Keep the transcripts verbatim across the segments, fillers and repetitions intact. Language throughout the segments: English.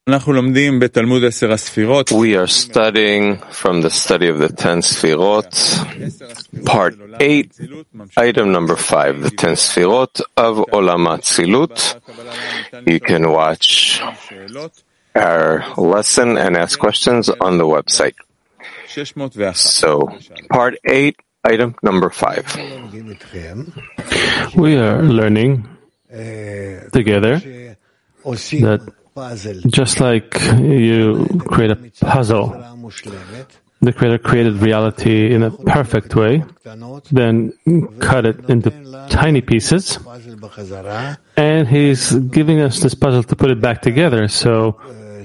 We are studying from the study of the ten Sfirot, part eight, item number five, the ten Sfirot of Olam Atzilut. You can watch our lesson and ask questions on the website. So, part eight, item number five. We are learning together that just like you create a puzzle, the Creator created reality in a perfect way, then cut it into tiny pieces, and He's giving us this puzzle to put it back together, so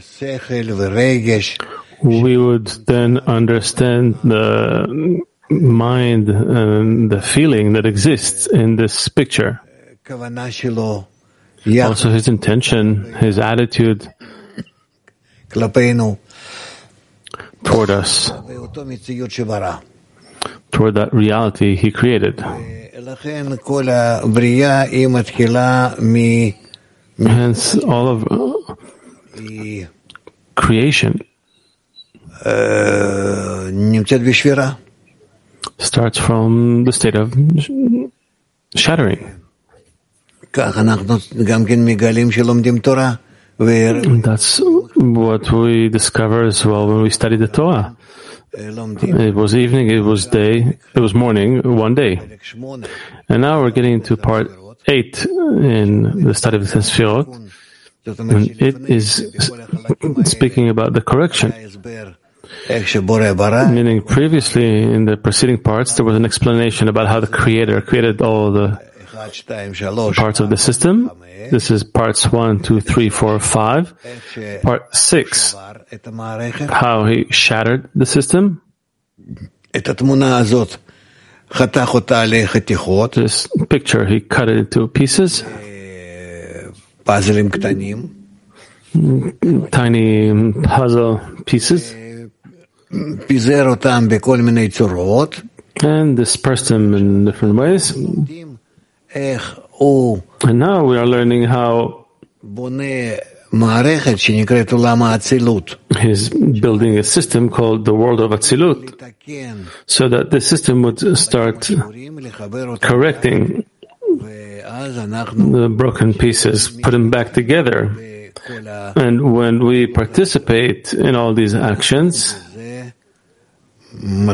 we would then understand the mind and the feeling that exists in this picture. Also His intention, His attitude toward us, toward that reality He created. Hence, all of creation starts from the state of shattering. That's what we discover as well when we study the Torah. It was evening, it was day, it was morning, one day. And now we're getting to part eight in the study of the ten Sfirot. And it is speaking about the correction. Meaning previously in the preceding parts there was an explanation about how the Creator created all the parts of the system. This is parts one, two, three, four, five. Part six, how He shattered the system. This picture, He cut it into pieces, tiny puzzle pieces, and dispersed them in different ways. And now we are learning how He's building a system called the world of Atzilut, so that the system would start correcting the broken pieces, put them back together. And when we participate in all these actions, by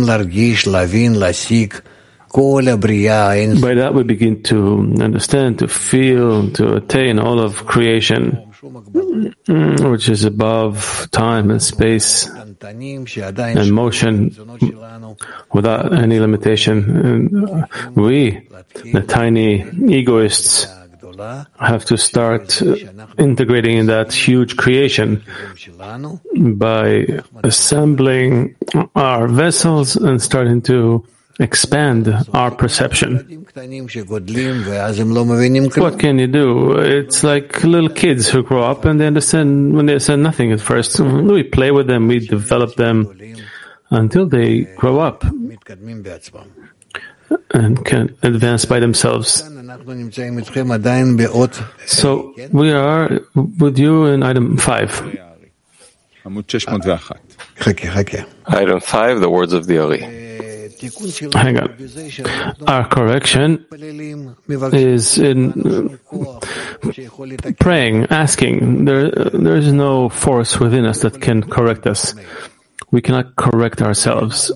that we begin to understand, to feel, to attain all of creation, which is above time and space and motion, without any limitation. And we, the tiny egoists, have to start integrating in that huge creation by assembling our vessels and starting to expand our perception. What can you do? It's like little kids who grow up and they understand when they understand nothing at first. We play with them, we develop them until they grow up and can advance by themselves. So we are with you in item five. Item five, the words of the Ari. Hang on. Our correction is in praying, asking. There, there is no force within us that can correct us. We cannot correct ourselves.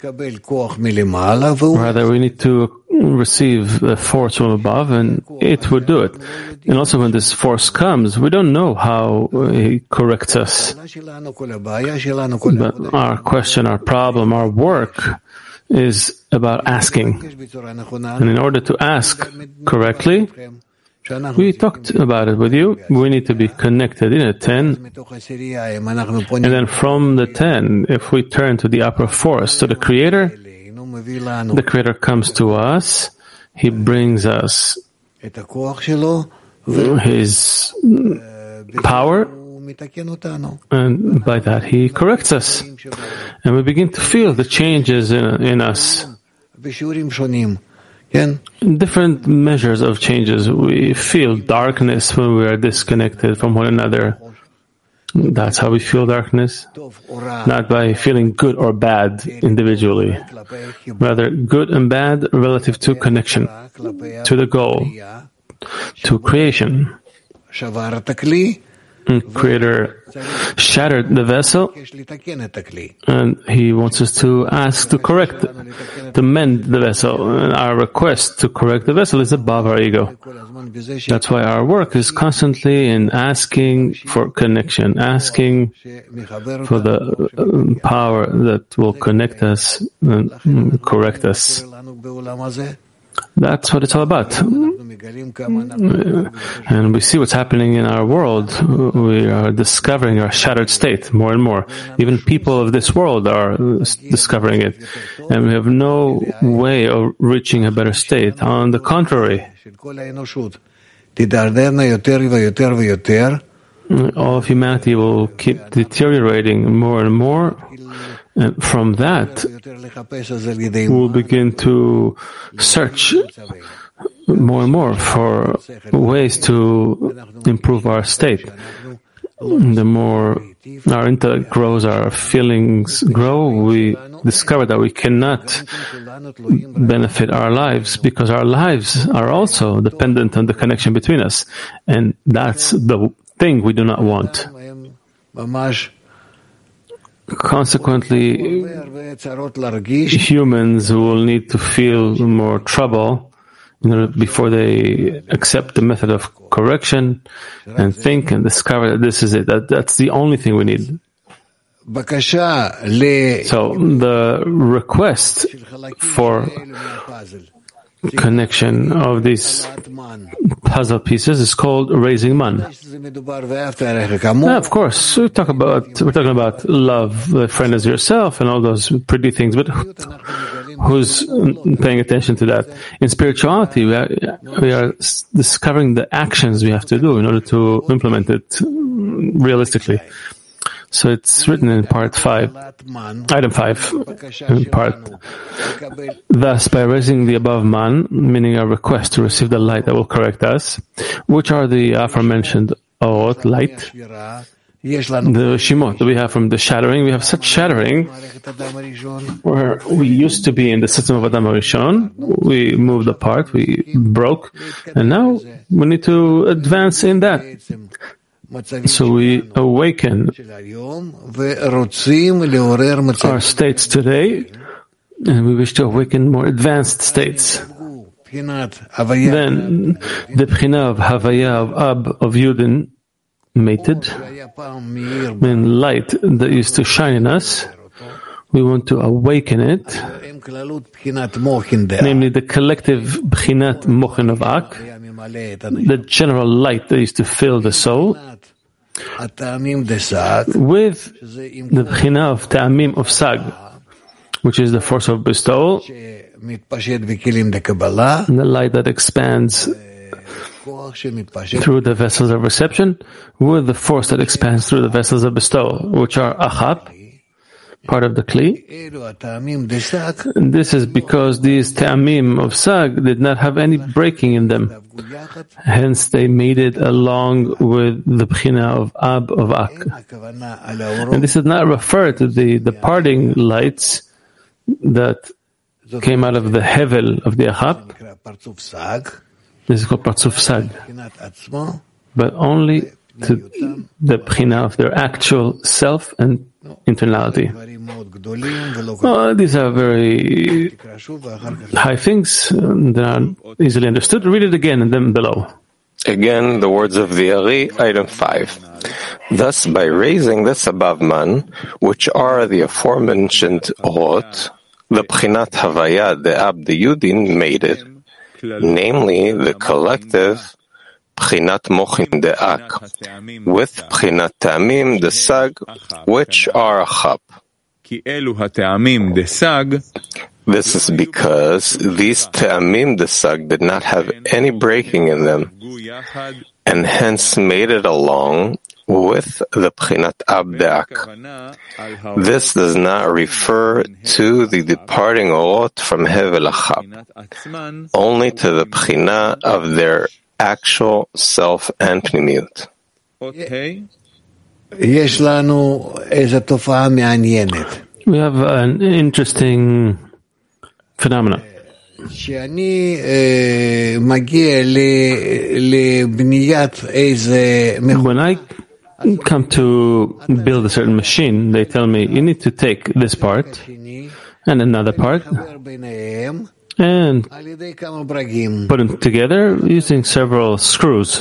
Rather, we need to receive the force from above, and it would do it. And also, when this force comes, we don't know how He corrects us. But our question, our problem, our work is about asking. And in order to ask correctly, we talked about it with you. We need to be connected in a ten. And then from the ten, if we turn to the upper force, to the Creator, the Creator comes to us. He brings us His power, and by that He corrects us. And we begin to feel the changes in, in us. Different measures of changes. We feel darkness when we are disconnected from one another. That's how we feel darkness, not by feeling good or bad individually, rather good and bad relative to connection, to the goal, to creation. Creator shattered the vessel, and he wants us to ask to correct, to mend the vessel. And our request to correct the vessel is above our ego. That's why our work is constantly in asking for connection, asking for the power that will connect us and correct us. That's what it's all about. And we see what's happening in our world. We are discovering our shattered state more and more. Even people of this world are discovering it. And we have no way of reaching a better state. On the contrary, all of humanity will keep deteriorating more and more. And from that, we'll begin to search more and more for ways to improve our state. The more our intellect grows, our feelings grow, we discover that we cannot benefit our lives because our lives are also dependent on the connection between us. And that's the thing we do not want. Consequently, humans will need to feel more trouble, you know, before they accept the method of correction and think and discover that this is it. That, that's the only thing we need. So the request for connection of these puzzle pieces is called raising man. Now, of course, we talk about we're talking about love, a friend as yourself, and all those pretty things. But who's paying attention to that? In spirituality, we are we are discovering the actions we have to do in order to implement it realistically. So it's written in part five, item five, in part. Thus, by raising the above man, meaning our request to receive the light that will correct us, which are the aforementioned orot, light, the shimot that we have from the shattering. We have such shattering where we used to be in the system of Adam HaRishon. We moved apart, we broke, and now we need to advance in that. So we awaken our states today, and we wish to awaken more advanced states. Then the Bechina of Havaya of Ab of Yudin mated, when light that used to shine in us, we want to awaken it, namely the collective Bchinat Mochen of Ak, the general light that used to fill the soul, with the Bchina of Ta'amim of Sag, which is the force of bestowal, and the light that expands through the vessels of reception, with the force that expands through the vessels of bestowal, which are Achap, part of the Kli. And this is because these Ta'amim of Sag did not have any breaking in them. Hence they made it along with the Bchina of Ab of Ak. And this does not refer to the departing lights that came out of the Hevel of the Achap. This is called Parzuf Sag. But only to the Bchina of their actual self and internality. Well, these are very high things um, that are easily understood. Read it again and then below. Again, the words of the Ari, item five. Thus, by raising this above man, which are the aforementioned orot, the Bchinat Havaya de Ab de Yudin made it, namely the collective Bchinat Mochin de Ak, with Bchinat Ta'amim de Sag, which are Achap. This is because these Ta'amim de Sag did not have any breaking in them, and hence made it along with the Bchinat Ab de Ak. This does not refer to the departing orot from Hevel Achap, only to the Bchina of their actual self and pnimiut. We have an interesting phenomenon. When I come to build a certain machine, they tell me, you need to take this part and another part and put them together using several screws.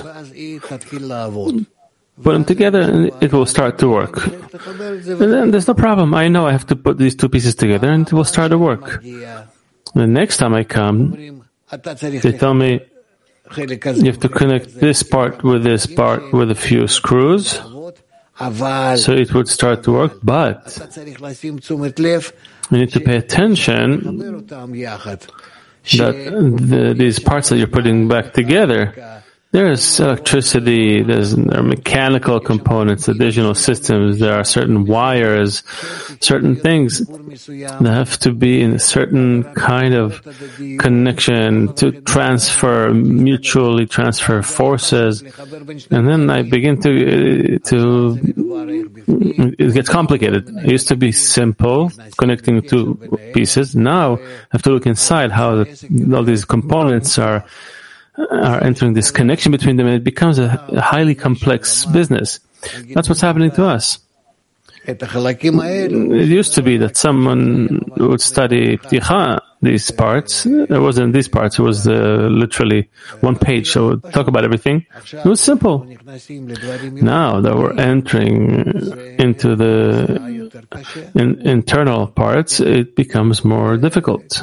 Put them together and it will start to work. And then there's no problem. I know I have to put these two pieces together and it will start to work. The next time I come, they tell me, you have to connect this part with this part with a few screws, so it would start to work, but you need to pay attention that the, these parts that you're putting back together, there's electricity, there's there are mechanical components, additional systems, there are certain wires, certain things that have to be in a certain kind of connection to transfer, mutually transfer forces. And then I begin to, to, it gets complicated. It used to be simple, connecting two pieces. Now I have to look inside how the, all these components are are entering this connection between them, and it becomes a, a highly complex business. That's what's happening to us. It used to be that someone would study Pticha, these parts. It wasn't these parts, it was uh, literally one page, so it would talk about everything. It was simple. Now that we're entering into the in, internal parts, it becomes more difficult.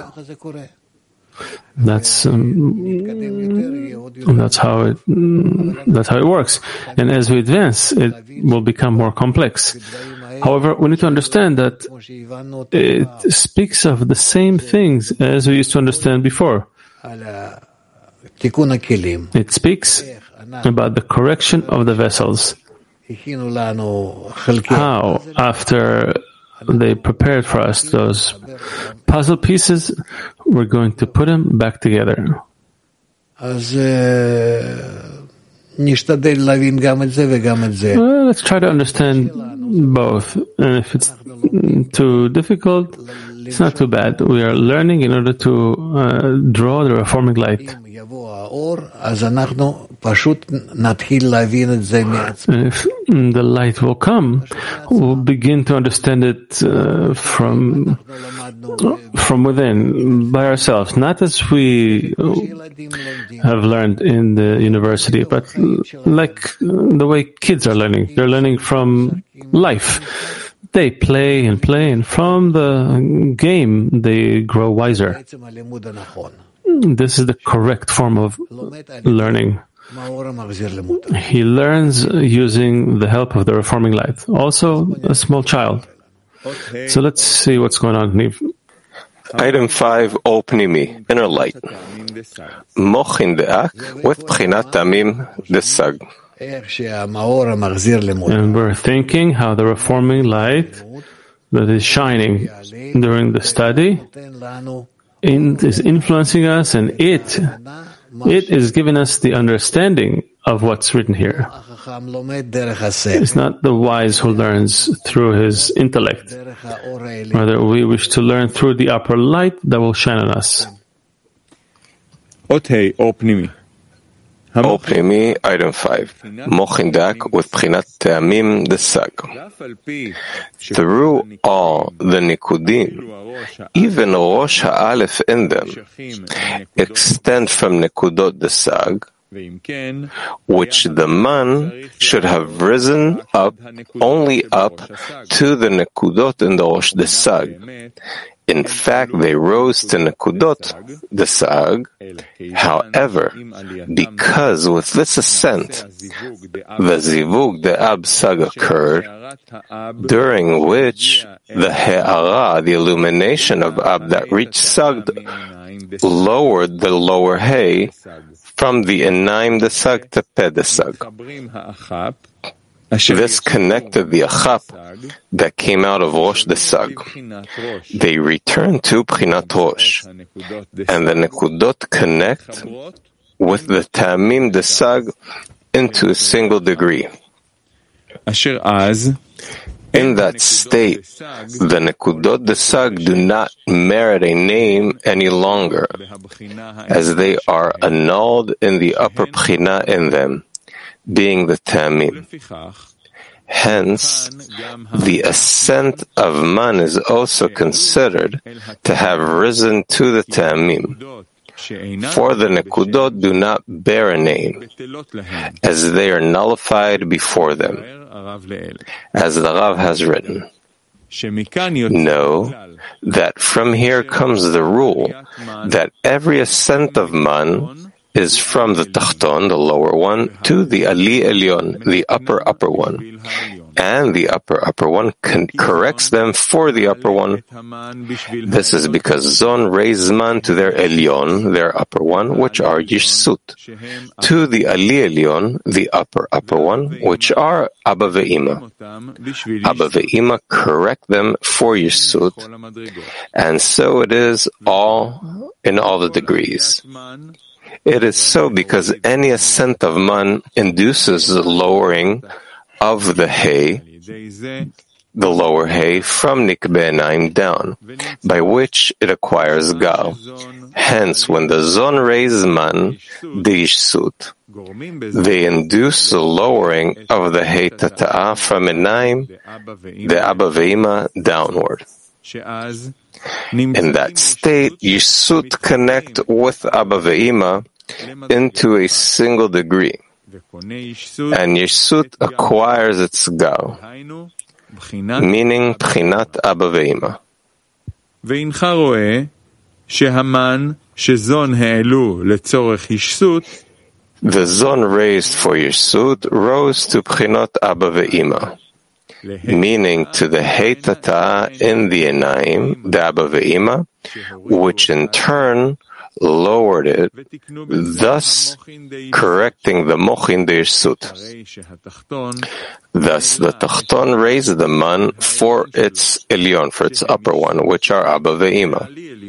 That's um, that's how it that's how it works. And as we advance, it will become more complex. However, we need to understand that it speaks of the same things as we used to understand before. It speaks about the correction of the vessels. How, after they prepared for us those puzzle pieces, we're going to put them back together. Well, let's try to understand both. And if it's too difficult, it's not too bad. We are learning in order to uh, draw the reforming light. If the light will come, we'll begin to understand it uh, from from within, by ourselves, not as we have learned in the university, but like the way kids are learning. They're learning from life. They play and play, and from the game, they grow wiser. This is the correct form of learning. He learns using the help of the reforming light. Also, a small child. So let's see what's going on, Niv. Item five, O Pnimi, inner light. Mochin de'ak with Pchinat Tamim desag. And we're thinking how the reforming light that is shining during the study in, is influencing us, and it it is giving us the understanding of what's written here. It's not the wise who learns through his intellect. Rather, we wish to learn through the upper light that will shine on us. Okay, O Pnimi. O Pnimi, item five. Mochin de'ak with Pchinat Te'amim desag. Through all the Nikudim, even Rosh Ha'alef in them, extend from Nekudot desag, which the man should have risen up, only up to the Nekudot in the Rosh desag. In fact, they rose to Nekudot, the Sag. However, because with this ascent, the Zivug, the Ab Sag occurred, during which the He'ara, the illumination of Ab that reached Sag, lowered the lower He from the Enaim the Sag to Peh the Sag. This connected the Achap that came out of Rosh desag. They return to Pchinat Rosh, and the Nekudot connect with the Ta'amim desag into a single degree. In that state, the Nekudot Desag do not merit a name any longer, as they are annulled in the upper Bchina in them, being the Ta'amim. Hence, the ascent of man is also considered to have risen to the Ta'amim, for the Nekudot do not bear a name, as they are nullified before them, as the Rav has written. Know that from here comes the rule that every ascent of man is from the Tachton, the lower one, to the Ali Elyon, the upper upper one. And the upper upper one con- corrects them for the upper one. This is because Zon raised man to their Elyon, their upper one, which are Yishsut, to the Ali Elyon, the upper upper one, which are Abba Ve'ima. Abba Ve'ima correct them for Yishsut, and so it is all in all the degrees. It is so because any ascent of man induces the lowering of the hay, the lower hay, from Nikbe'enaim down, by which it acquires gal. Hence, when the Zon raise man, the Yishsut, they induce the lowering of the hay Tata'ah from Enaim, the Abba Ve'ima, downward. In that state, Yishsut connect with Abba Ve'ima into a single degree, and Yishsut acquires its gal, meaning Bchinat Abba Ve'ima. The Zon raised for Yishsut rose to Bchinot Abba Ve'ima, meaning to the Hei Tata'ah in the Enaim, the Abba Ve'ima, which in turn lowered it, thus correcting the Mochin de Yishsut. Thus the Tachton raised the man for its Elyon, for its upper one, which are Abba Ve'ima,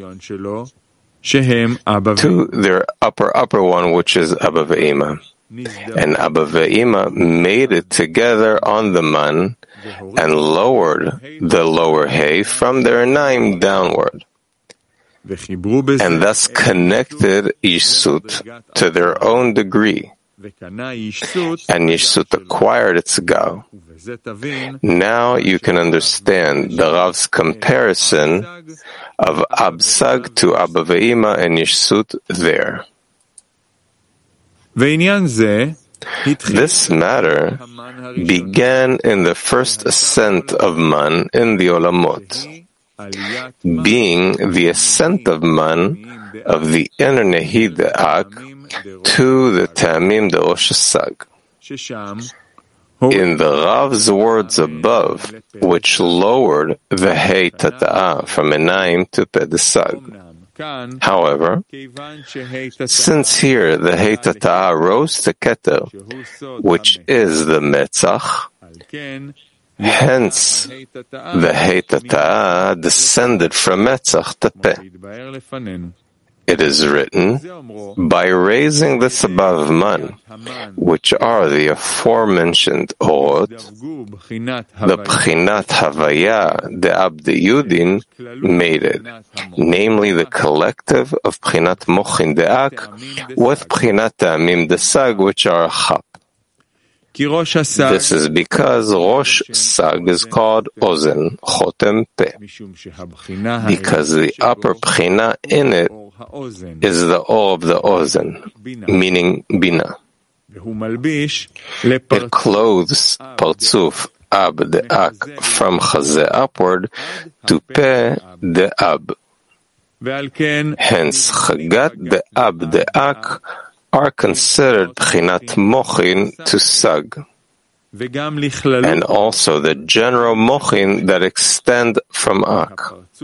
to their upper upper one, which is Abba Ve'ima. And Abba Ve'ima made it together on the man and lowered the lower hay from their Enaim downward, and thus connected Yishsut to their own degree, and Yishsut acquired its gal. Now you can understand the Rav's comparison of Absag to Abba Ve'ima and Yishsut there. This matter began in the first ascent of man in the Olamot, being the ascent of man of the inner Nehi De'ak to the Ta'amim de Rosh Hasag. In the Rav's words above, which lowered the Hei Tata'ah from Enaim to Pedesag. However, since here the Hei Tata'ah rose to Keter, which is the Metzach, hence the Hei Tata'ah descended from Metzach to Peh. It is written, by raising this above man, which are the aforementioned Orot, the Bchinat Havaya de Abde Yudin made it, namely the collective of Bchinat Mochin De'ak with Bchinat Ta'amim Desag, which are a Chap. This is because Rosh Sag is called Ozen, Chotem Peh, because the upper Bchina in it is the O of the Ozen, meaning Bina. It clothes Partzuf Ab De'ak from Chazeh upward to Peh De'ab. Hence, Chagat De'ab De'ak are considered Bchinat Mochin to Sag, and also the general Mochin that extend from Ak.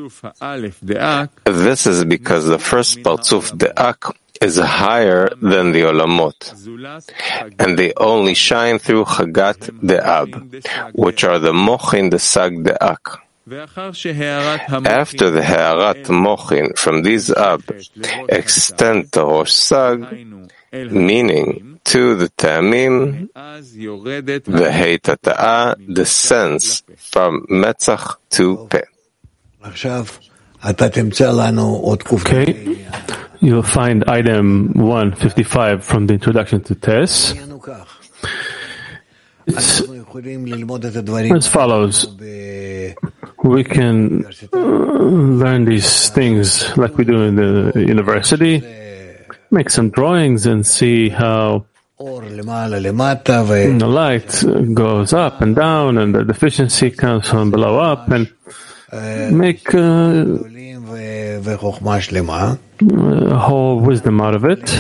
This is because the first Partzuf De'ak is higher than the Olamot, and they only shine through Chagat De'ab, which are the Mochin de Sag De'ak. After the Ha'arat Mochin from these up extend to Rosh Sag, meaning to the Ta'amim, the Hei Tata'ah descends from Metzach to Peh. Okay, you'll find item one fifty-five from the introduction to Tes. It's as follows. We can uh, learn these things like we do in the university, make some drawings and see how the light goes up and down and the deficiency comes from below up, and make uh, a whole wisdom out of it.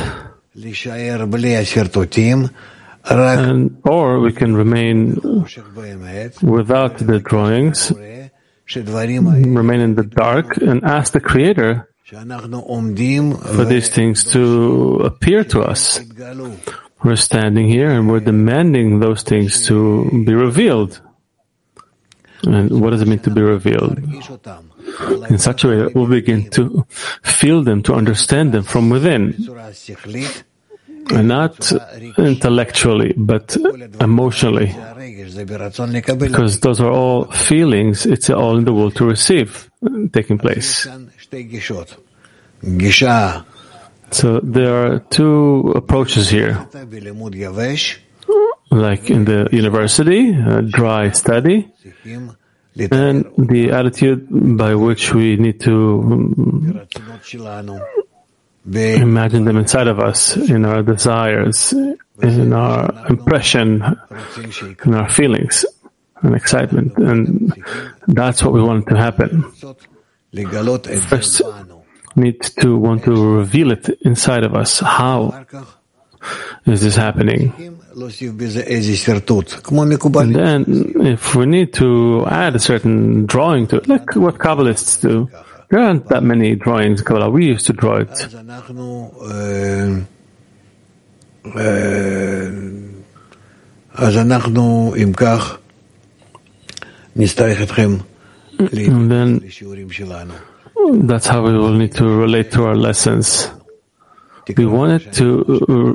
And, or we can remain without the drawings, remain in the dark, and ask the Creator for these things to appear to us. We're standing here and we're demanding those things to be revealed. And what does it mean to be revealed? In such a way that we'll begin to feel them, to understand them from within. And not intellectually, but emotionally. Because those are all feelings, it's all in the will to receive taking place. So there are two approaches here. Like in the university, a dry study, and the attitude by which we need to imagine them inside of us, in our desires, in our impression, in our feelings and excitement. And that's what we want to happen. First, we need to want to reveal it inside of us. How is this happening? And then, if we need to add a certain drawing to it, like what Kabbalists do, there aren't that many drawings in Kabbalah. We used to draw it. And then that's how we will need to relate to our lessons. We want it to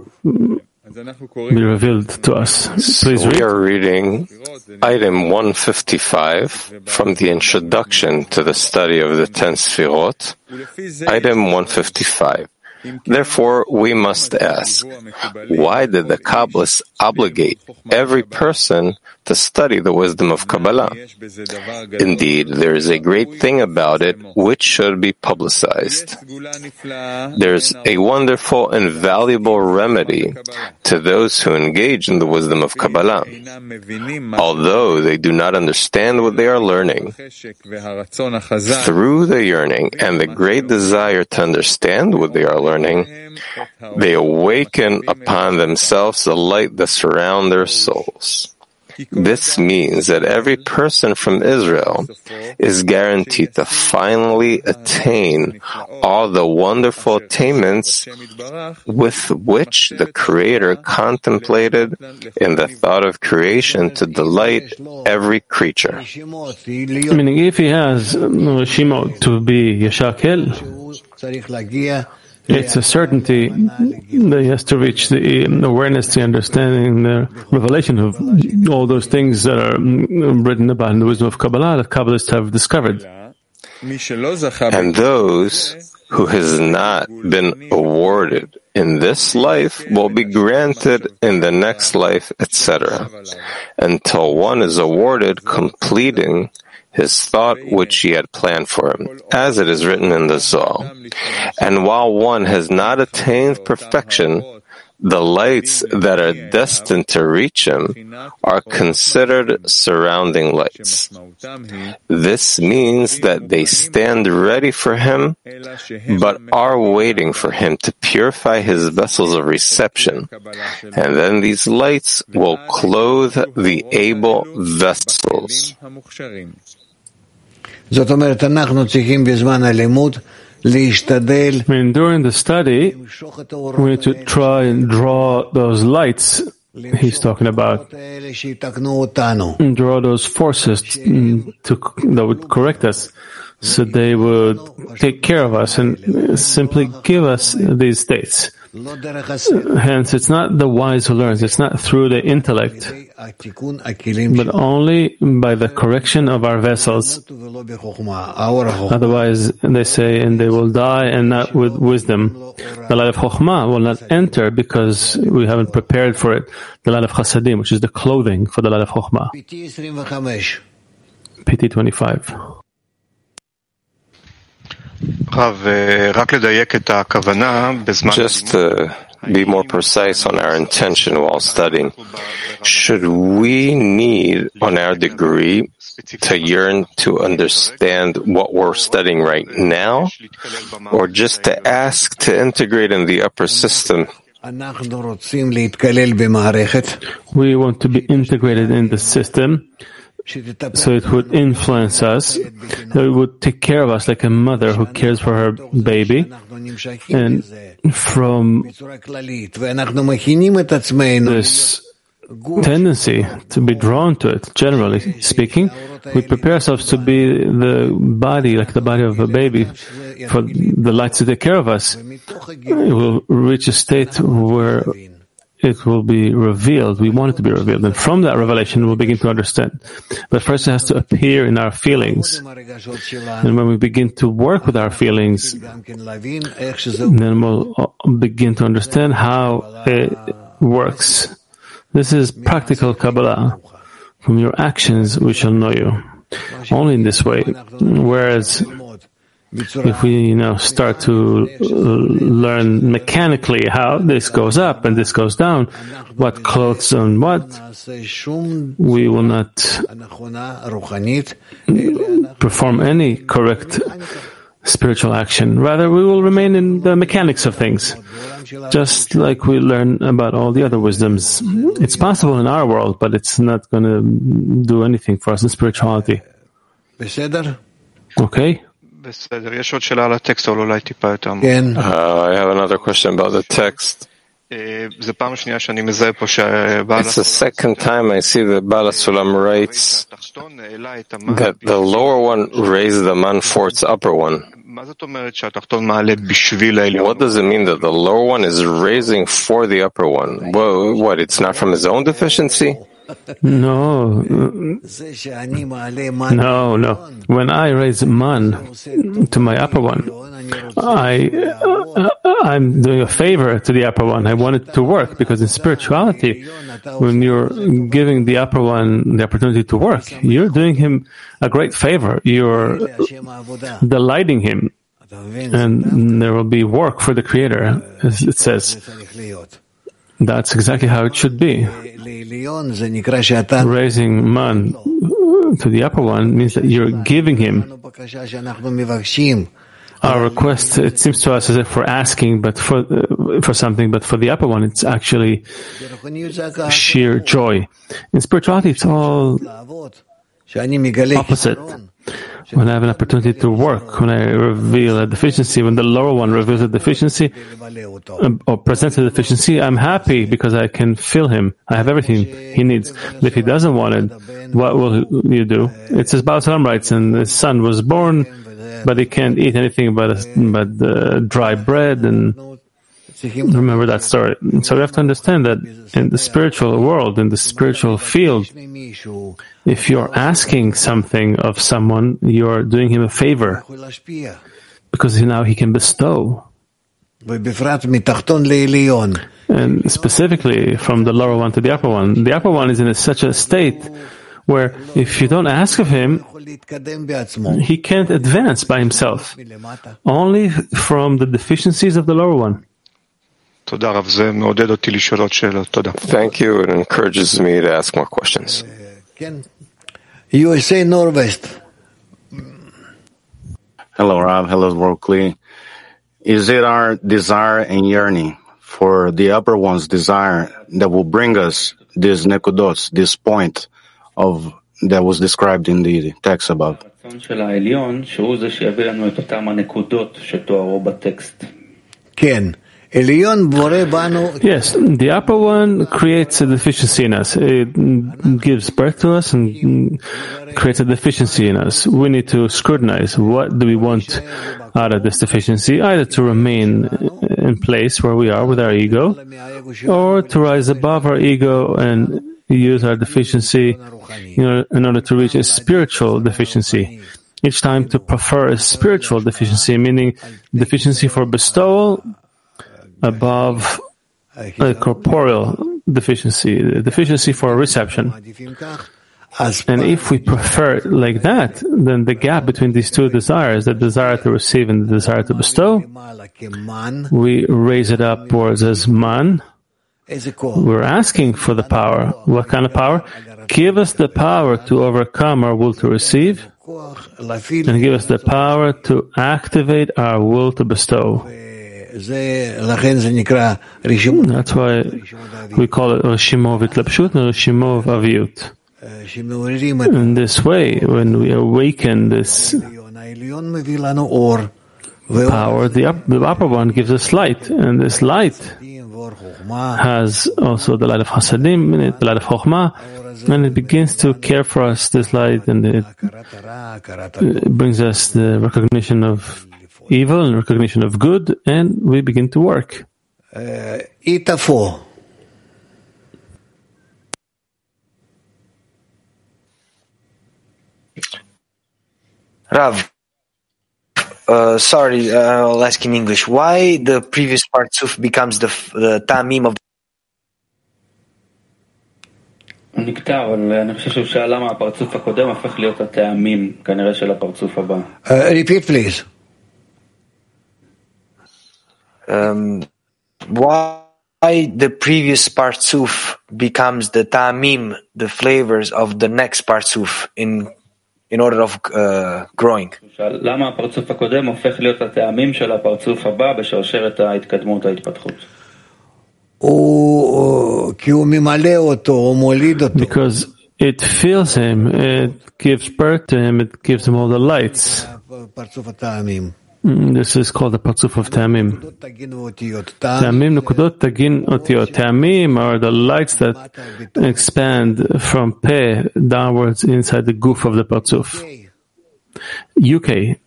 be revealed to us. Please so read. We are reading item one fifty-five from the introduction to the study of the ten Sfirot, item one fifty-five. Therefore, we must ask, why did the Kabbalists obligate every person to study the wisdom of Kabbalah? Indeed, there is a great thing about it which should be publicized. There's a wonderful and valuable remedy to those who engage in the wisdom of Kabbalah. Although they do not understand what they are learning, through the yearning and the great desire to understand what they are learning, they awaken upon themselves the light that surrounds their souls. This means that every person from Israel is guaranteed to finally attain all the wonderful attainments with which the Creator contemplated in the thought of creation to delight every creature. Meaning, if he has Shimot to be Yeshakel, it's a certainty that he has to reach the awareness, the understanding, the revelation of all those things that are written about in the wisdom of Kabbalah that Kabbalists have discovered. And those who has not been awarded in this life will be granted in the next life, et cetera, until one is awarded completing his thought which he had planned for him, as it is written in the Zohar. And while one has not attained perfection, the lights that are destined to reach him are considered surrounding lights. This means that they stand ready for him, but are waiting for him to purify his vessels of reception, and then these lights will clothe the able vessels. I mean, during the study, we need to try and draw those lights he's talking about. There are those forces to, that would correct us, so they would take care of us and simply give us these states. Hence, it's not the wise who learns, it's not through the intellect, but only by the correction of our vessels. Otherwise, they say, and they will die and not with wisdom. The light of Chokhmah will not enter because we haven't prepared for it. The light of Chasadim, which is the clothing for the light of Chokhmah. P T twenty-five. Just to be more precise on our intention while studying, should we need on our degree to yearn to understand what we're studying right now, or just to ask to integrate in the upper system? We want to be integrated in the system, so it would influence us, it would take care of us like a mother who cares for her baby, and from this tendency to be drawn to it, generally speaking, we prepare ourselves to be the body, like the body of a baby, for the light to take care of us. It will reach a state where it will be revealed. We want it to be revealed. And from that revelation, we'll begin to understand. But first it has to appear in our feelings. And when we begin to work with our feelings, then we'll begin to understand how it works. This is practical Kabbalah. From your actions, we shall know you. Only in this way. Whereas, if we you know, start to learn mechanically how this goes up and this goes down, what clothes on what, we will not perform any correct spiritual action. Rather, we will remain in the mechanics of things, just like we learn about all the other wisdoms. It's possible in our world, but it's not going to do anything for us in spirituality. Okay? Uh, I have another question about the text. It's the second time I see that Baal HaSulam writes that the lower one raised the man for its upper one. What does it mean that the lower one is raising for the upper one? Well, what, it's not from his own deficiency? No, no, no. When I raise man to my upper one, I, uh, I'm doing a favor to the upper one. I want it to work, because in spirituality, when you're giving the upper one the opportunity to work, you're doing him a great favor. You're delighting him, and there will be work for the Creator, as it says. That's exactly how it should be. Raising man to the upper one means that you're giving him. Our request, it seems to us as if we're asking but for uh, for something, but for the upper one, it's actually sheer joy. In spirituality, it's all opposite. When I have an opportunity to work, when I reveal a deficiency, when the lower one reveals a deficiency um, or presents a deficiency, I'm happy because I can fill him. I have everything he needs. But if he doesn't want it, what will you do? It says Baal HaSulam writes, and the son was born, but he can't eat anything but, but uh, dry bread, and remember that story. So we have to understand that in the spiritual world, in the spiritual field, if you're asking something of someone, you're doing him a favor, because now he can bestow. And specifically from the lower one to the upper one. The upper one is in a, such a state where if you don't ask of him, he can't advance by himself, only from the deficiencies of the lower one. Thank you. It encourages me to ask more questions. U S A Northwest. Hello, Rav. Hello, Worldly. Is it our desire and yearning for the upper one's desire that will bring us this nekudots, this point of that was described in the text above? Ken. Yes, the upper one creates a deficiency in us. It gives birth to us and creates a deficiency in us. We need to scrutinize what do we want out of this deficiency, either to remain in place where we are with our ego, or to rise above our ego and use our deficiency, you know, in order to reach a spiritual deficiency. Each time to prefer a spiritual deficiency, meaning deficiency for bestowal above a corporeal deficiency, the deficiency for reception. And if we prefer it like that, then the gap between these two desires, the desire to receive and the desire to bestow, we raise it upwards as man. We're asking for the power. What kind of power? Give us the power to overcome our will to receive, and give us the power to activate our will to bestow. That's why we call it Rishimov Itlapshut and Rishimov Aviyut. In this way, when we awaken this power, the, up, the upper one gives us light, and this light has also the light of Hasadim in it, the light of Chokhmah, and it begins to care for us, this light, and it, it brings us the recognition of evil and recognition of good, and we begin to work. Uh, Ita four. Rav, uh, sorry, uh, I'll ask in English. Why the previous partsuf becomes the, the ta'amim of the... נקטע, אבל אני חושב שהוא שאל למה הפרצוף הקודם הפך להיות הטעמים, כנראה של הפרצוף הבא. Repeat, please. Um, why the previous partsuf becomes the ta'amim, the flavors of the next partsuf in in order of uh, growing. למה הפרצוף הקודם הופך להיות הטעמים של הפרצוף הבא בשרשרת ההתקדמות ההתפתחות? Because it fills him, it gives birth to him, it gives him all the lights. This is called the Parzuf of Ta'amim. Ta'amim Nukudot Tagin Otiot. Ta'amim are the lights that expand from Peh downwards inside the goof of the Parzuf. U K.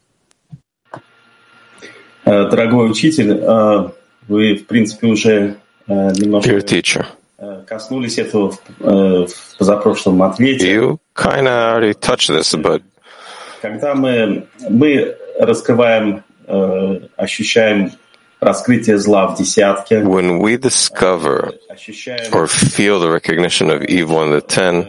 Дорогой учитель, вы, в принципе, уже немножко коснулись этого в позапрошлом ответе. You kind of already touched this, but когда мы, мы раскрываем, ощущаем раскрытие зла в десятке. When we discover or feel the recognition of evil in the ten,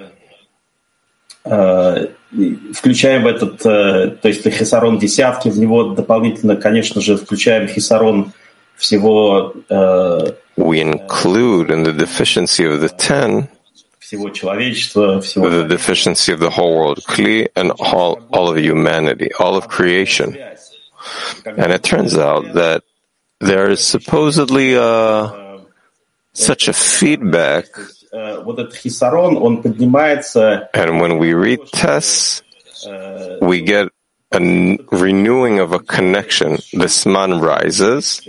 включаем в этот, то есть хисарон десятки, в него дополнительно, конечно же, включаем хисарон всего. We include in the deficiency of the ten всего человечества, всего the deficiency of the whole world, Kli, and all, all of humanity, all of creation. And it turns out that there is supposedly a, such a feedback, and when we read tests, we get a renewing of a connection. This man rises,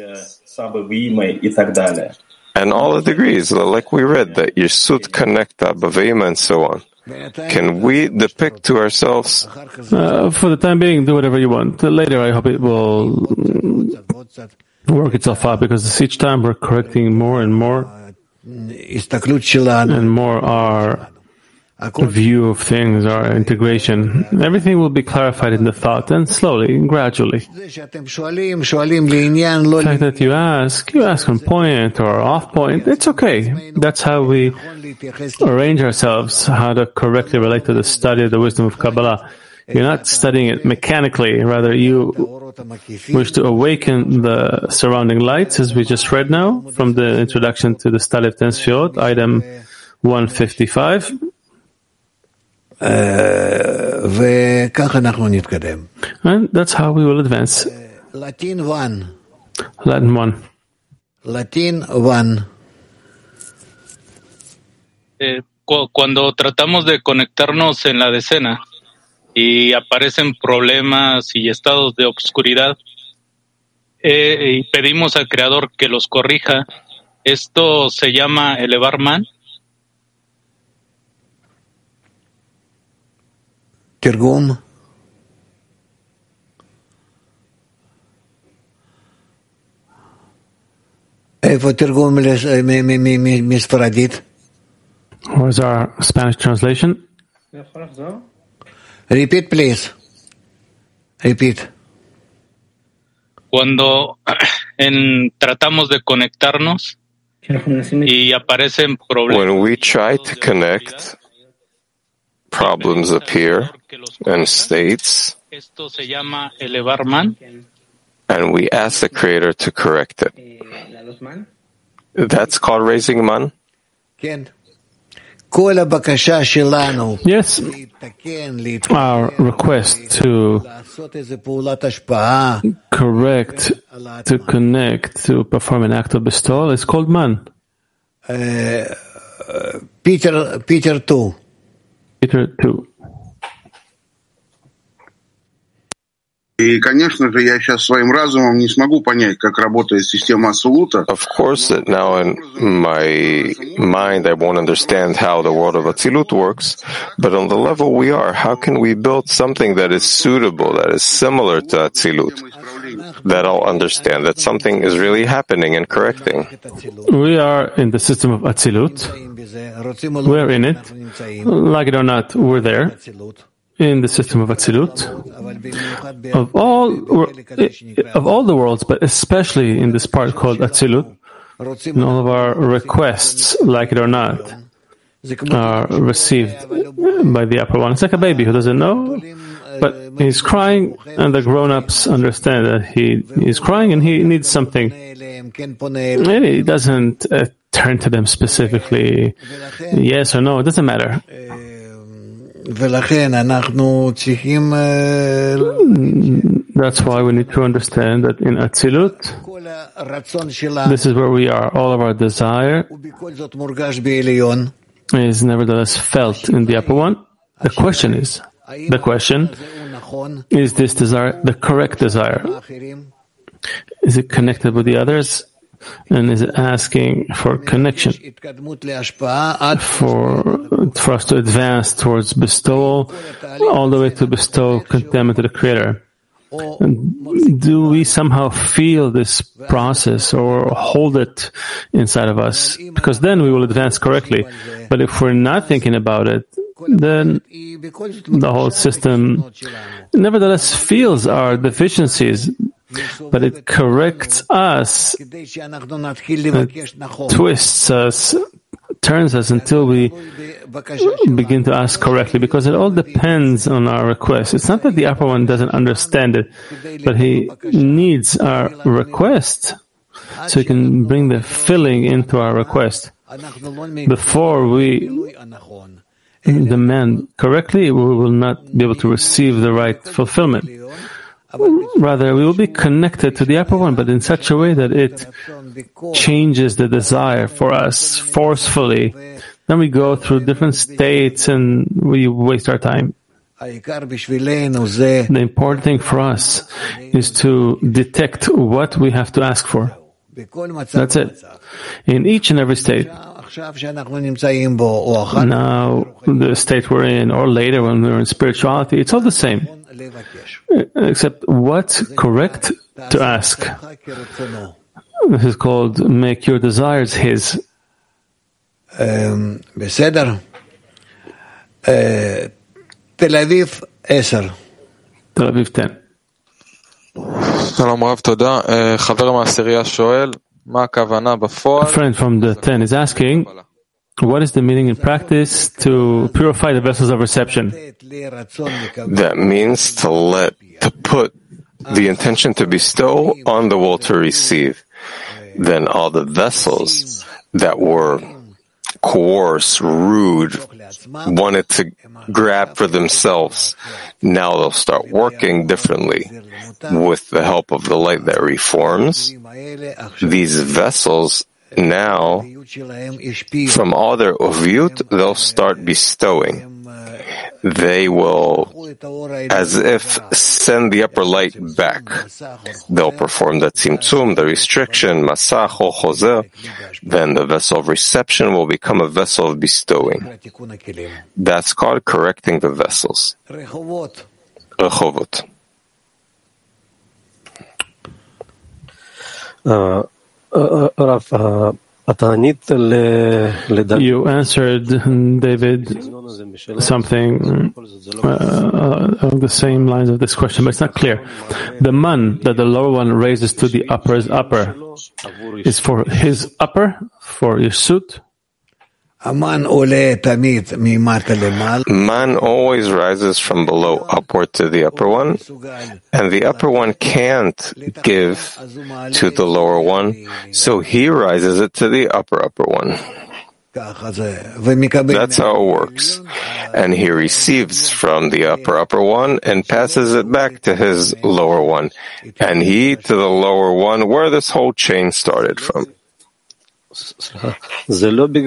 and all the degrees, like we read, that Yesud Connecta, Bavema, and so on. Can we depict to ourselves? Uh, for the time being, do whatever you want. Later, I hope it will work itself out, because each time we're correcting more and more and more our view of things, our integration. Everything will be clarified in the thought, and slowly, gradually. The fact that you ask, you ask on point or off point, it's okay. That's how we arrange ourselves, how to correctly relate to the study of the wisdom of Kabbalah. You're not studying it mechanically, rather you wish to awaken the surrounding lights, as we just read now, from the introduction to the study of Ten Sfirot, item one fifty-five. And that's how we will advance. Latin one. Latin one. Latin one. Eh, cu- cuando tratamos de conectarnos en la decena y aparecen problemas y estados de obscuridad, eh, y pedimos al Creador que los corrija, ¿esto se llama elevar man? תרגום. איפה תרגום מספרדית? Where's our Spanish translation? Repeat, please. Repeat. Cuando en, tratamos de conectarnos y aparecen problemas. When we try to connect, problems appear and states, ¿Esto se llama elevar man? and we ask the Creator to correct it. That's called raising man? כן. כל הבקשה שלנו Yes, our request to לעשות איזה פעולת השפעה correct, to connect, to perform an act of bestowal is called man. Peter, Peter two. Peter two. И, конечно же, я сейчас своим разумом не смогу понять, как работает система Ацилута. Of course, that now in my mind I won't understand how the world of Atzilut works, but on the level we are, how can we build something that is suitable, that is similar to Atzilut, that I'll understand that something is really happening and correcting? We are in the system of Atzilut. We're in it. Like it or not, we're there. In the system of Atzilut, of all of all the worlds, but especially in this part called Atzilut, and all of our requests, like it or not, are received by the upper one. It's like a baby who doesn't know, but he's crying, and the grown-ups understand that he is crying and he needs something. And he doesn't uh, turn to them specifically, yes or no, it doesn't matter. ולכן אנחנו צריכים That's why we need to understand that in Atzilut, כל הרצון שלנו this is where we are. All of our desire ובכל זאת מורגש בעליון. is nevertheless felt in the upper one. The question is, the question, is this desire the correct desire? Is it connected with the others? And is it asking for connection, for, for us to advance towards bestowal, all the way to bestow contentment to the Creator? And do we somehow feel this process or hold it inside of us? Because then we will advance correctly. But if we're not thinking about it, then the whole system nevertheless feels our deficiencies, but it corrects us, it twists us, turns us until we begin to ask correctly, because it all depends on our request. It's not that the upper one doesn't understand it, but he needs our request so he can bring the filling into our request. Before we demand correctly, we will not be able to receive the right fulfillment. Rather, we will be connected to the upper one, but in such a way that it changes the desire for us forcefully. Then we go through different states and we waste our time. The important thing for us is to detect what we have to ask for. That's it. In each and every state. Now, the state we're in, or later when we're in spirituality, it's all the same. Except what's correct to ask. This is called make your desires his. בסדר. תל אביב עשר. תל אביב ten. שלום רב, תודה. חבר מהעשירייה שואל, מה הכוונה בפועל? A friend from the ten is asking, what is the meaning in practice to purify the vessels of reception? That means to let, to put the intention to bestow on the will to receive. Then all the vessels that were coarse, rude, wanted to grab for themselves, now they'll start working differently. With the help of the light that reforms, these vessels now, from all their oviyut, they'll start bestowing. they will, as if, send the upper light back. They'll perform the tzimtzum, the restriction, masach or chozer. Then the vessel of reception will become a vessel of bestowing. That's called correcting the vessels. Rechovot. Uh, uh, Rav, uh, You answered, David, something uh, along the same lines of this question, but it's not clear. The man that the lower one raises to the upper is upper. Is for his upper, for Yeshut? Man always rises from below upward to the upper one, and the upper one can't give to the lower one, so he rises it to the upper upper one. That's how it works. And he receives from the upper upper one and passes it back to his lower one, and he to the lower one, where this whole chain started from. It's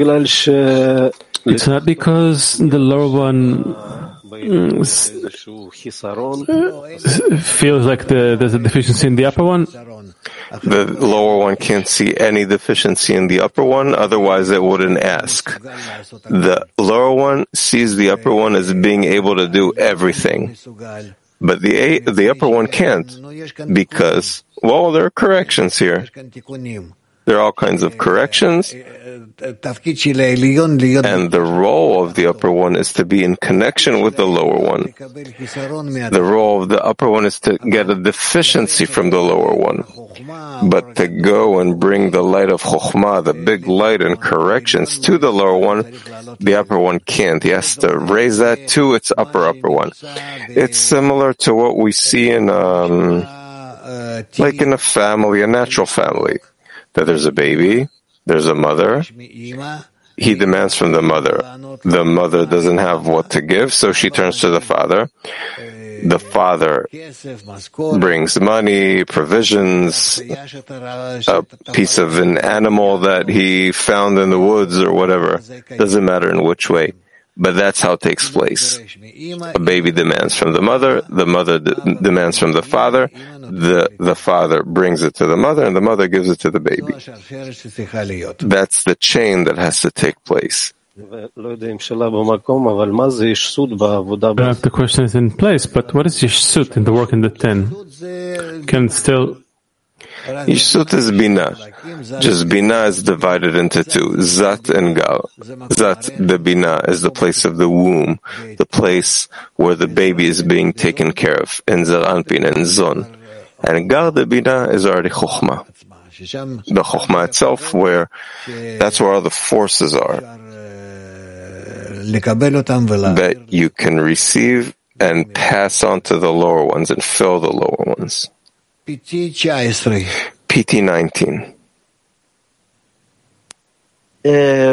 not because the lower one feels like the, there's a deficiency in the upper one. The lower one can't see any deficiency in the upper one, otherwise it wouldn't ask. The lower one sees the upper one as being able to do everything. But the the upper one can't, because, well, there are corrections here. There are all kinds of corrections, and the role of the upper one is to be in connection with the lower one. The role of the upper one is to get a deficiency from the lower one. But to go and bring the light of Chokhmah, the big light and corrections to the lower one, the upper one can't. He has to raise that to its upper upper one. It's similar to what we see in, um, like in a family, a natural family. That there's a baby, there's a mother, he demands from the mother. The mother doesn't have what to give, so she turns to the father. The father brings money, provisions, a piece of an animal that he found in the woods or whatever. Doesn't matter in which way. But that's how it takes place. A baby demands from the mother, the mother de- demands from the father, the, the father brings it to the mother, and the mother gives it to the baby. That's the chain that has to take place. I don't know if the question is in place, but what is Yeshut in the work in the ten? Can it still... Yeshut is Bina. Just Bina is divided into two, Zat and Gal. Zat, the Bina, is the place of the womb, the place where the baby is being taken care of, in Zer Anpin and Zon. And Gal, the Bina, is already Chokhmah. The Chokhmah itself, where that's where all the forces are, that you can receive and pass on to the lower ones and fill the lower ones. P T nineteen. He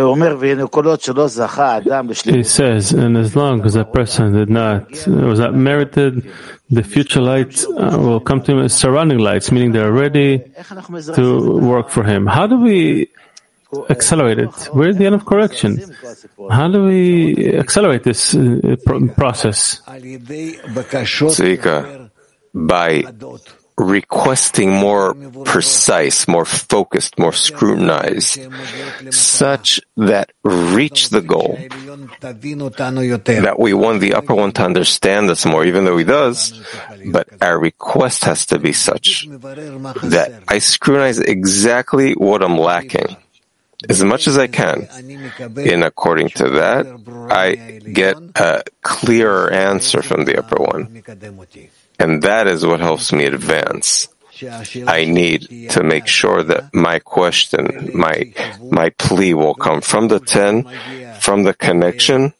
says, and as long as a person did not, was not merited, the future light uh, will come to him as surrounding lights, meaning they're ready to work for him. How do we accelerate it? We're at the end of correction. How do we accelerate this uh, pro- process? Tzvika, by requesting more precise, more focused, more scrutinized, such that reach the goal, that we want the upper one to understand us more, even though he does, but our request has to be such that I scrutinize exactly what I'm lacking, as much as I can, and according to that, I get a clearer answer from the upper one. And that is what helps me advance. I need to make sure that my question, my my plea will come from the ten, from the connection,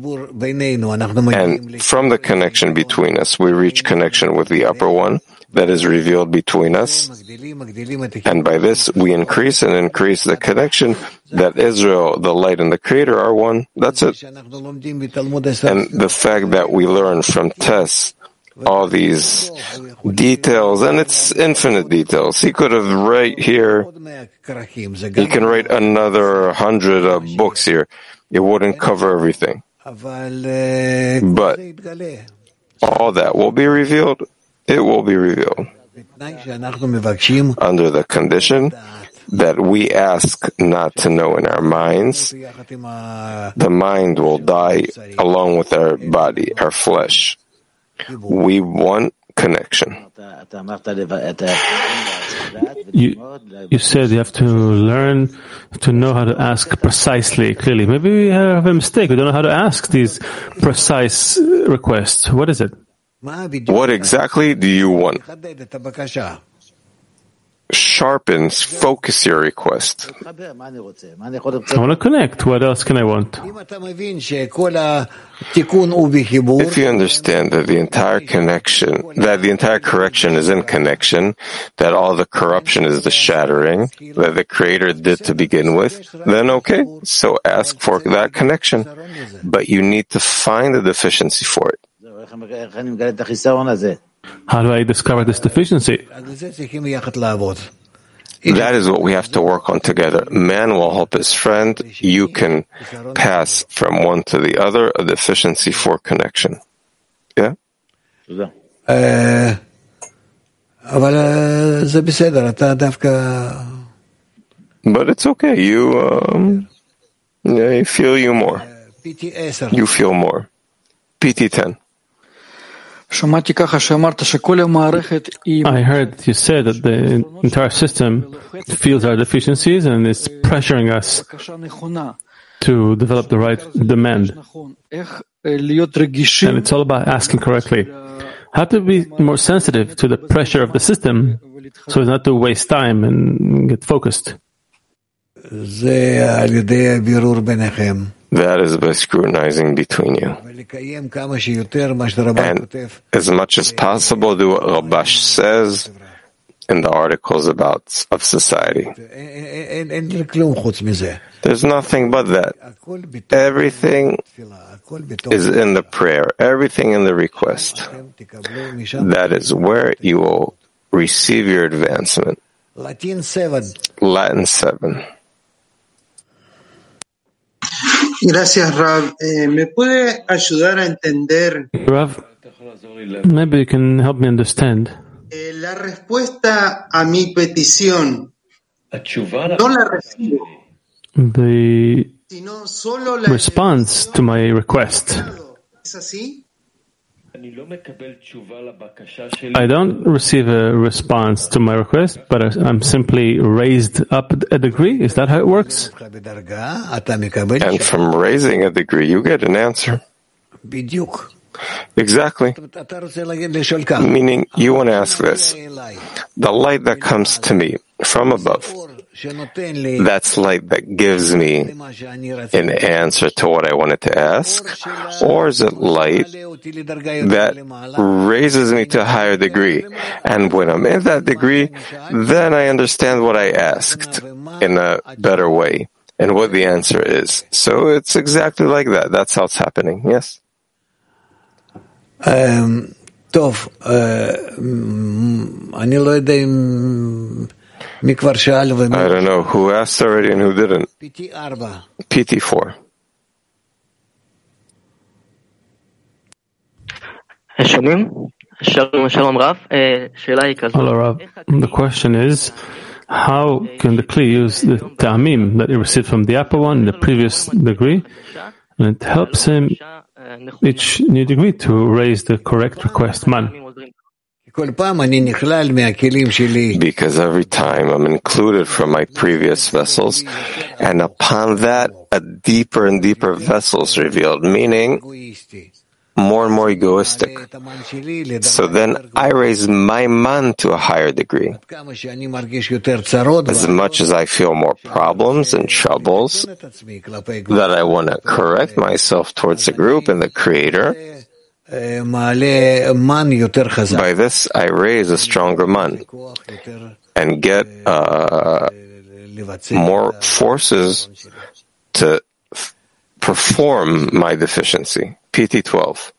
and from the connection between us. We reach connection with the upper one that is revealed between us. And by this, we increase and increase the connection that Israel, the light, and the Creator are one. That's it. And the fact that we learn from Tess all these details, and it's infinite details. He could have right here, he can write another hundred uh, books here. It wouldn't cover everything. But all that will be revealed. It will be revealed under the condition that we ask not to know in our minds. The mind will die along with our body, our flesh. We want connection. You, you said you have to learn to know how to ask precisely, clearly. Maybe we have a mistake. We don't know how to ask these precise requests. What is it? What exactly do you want? Sharpens, focus your request. I want to connect. What else can I want? If you understand that the entire connection, that the entire correction is in connection, that all the corruption is the shattering that the Creator did to begin with, then okay, so ask for that connection. But you need to find the deficiency for it. How do I discover this deficiency? That is what we have to work on together. Man will help his friend. You can pass from one to the other, a deficiency for connection. Yeah? But it's okay. You, um, yeah, you feel you more. You feel more. P T ten. I heard you said that the entire system feels our deficiencies and is pressuring us to develop the right demand. And it's all about asking correctly. How to be more sensitive to the pressure of the system so as not to waste time and get focused. That is by scrutinizing between you. And as much as possible, do what Rabash says in the articles about of society. There's nothing but that. Everything is in the prayer, everything in the request. That is where you will receive your advancement. Latin seven. Gracias, Rav. Eh, ¿Me puede ayudar a entender? Rav, maybe you can help me understand. Eh, la respuesta a mi petición no la recibo. The Sino solo la response to my request. ¿Es así? I don't receive a response to my request, but I'm simply raised up a degree. Is that how it works? And from raising a degree, you get an answer. Exactly. Meaning, you want to ask this. The light that comes to me from above, that's light that gives me an answer to what I wanted to ask? Or is it light that raises me to a higher degree? And when I'm in that degree, then I understand what I asked in a better way and what the answer is. So it's exactly like that. That's how it's happening. Yes? Um, טוב, אני לא יודע אם מי כבר שאל ומי... I don't know who asked already and who didn't. P T four. P T four. שומעים? שלום, שלום רב. שאלה היא כזאת. Hello, Rav. The question is, how can the Kli use the ta'amim that he received from the upper one, the previous degree, and it helps him each new degree to raise the correct request man? Because every time I'm included from my previous vessels, and upon that, a deeper and deeper vessel is revealed, meaning more and more egoistic. So then I raise my man to a higher degree. As much as I feel more problems and troubles, that I want to correct myself towards the group and the Creator, by this I raise a stronger man and get uh, more forces to f- perform my deficiency. P T twelve.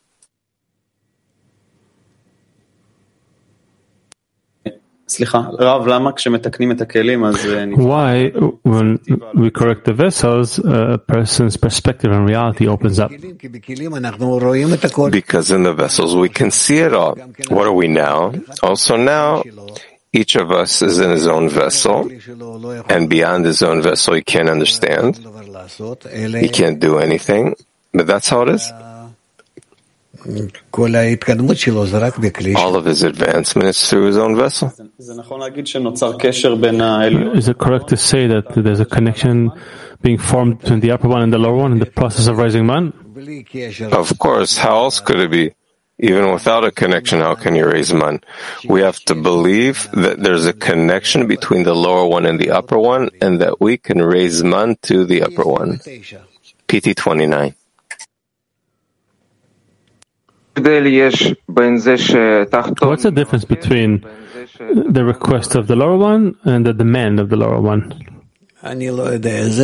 Why, when we correct the vessels, a person's perspective and reality opens up? Because in the vessels we can see it all. What are we now? Also now, each of us is in his own vessel, and beyond his own vessel he can't understand. He can't do anything, but that's how it is. All of his advancement is through his own vessel. Is it correct to say that there's a connection being formed between the upper one and the lower one in the process of raising man? Of course, how else could it be? Even without a connection, how can you raise man? We have to believe that there's a connection between the lower one and the upper one, and that we can raise man to the upper one. P T twenty-nine. What's the difference between the request of the lower one and the demand of the lower one? I don't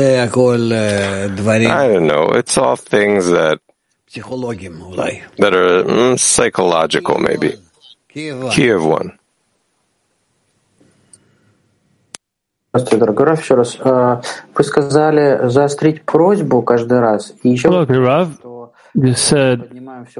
know. It's all things that that are mm, psychological, maybe. Kiev one. Здравствуйте, дорогой Рав, еще раз. Вы сказали заострить просьбу каждый раз. И еще you said to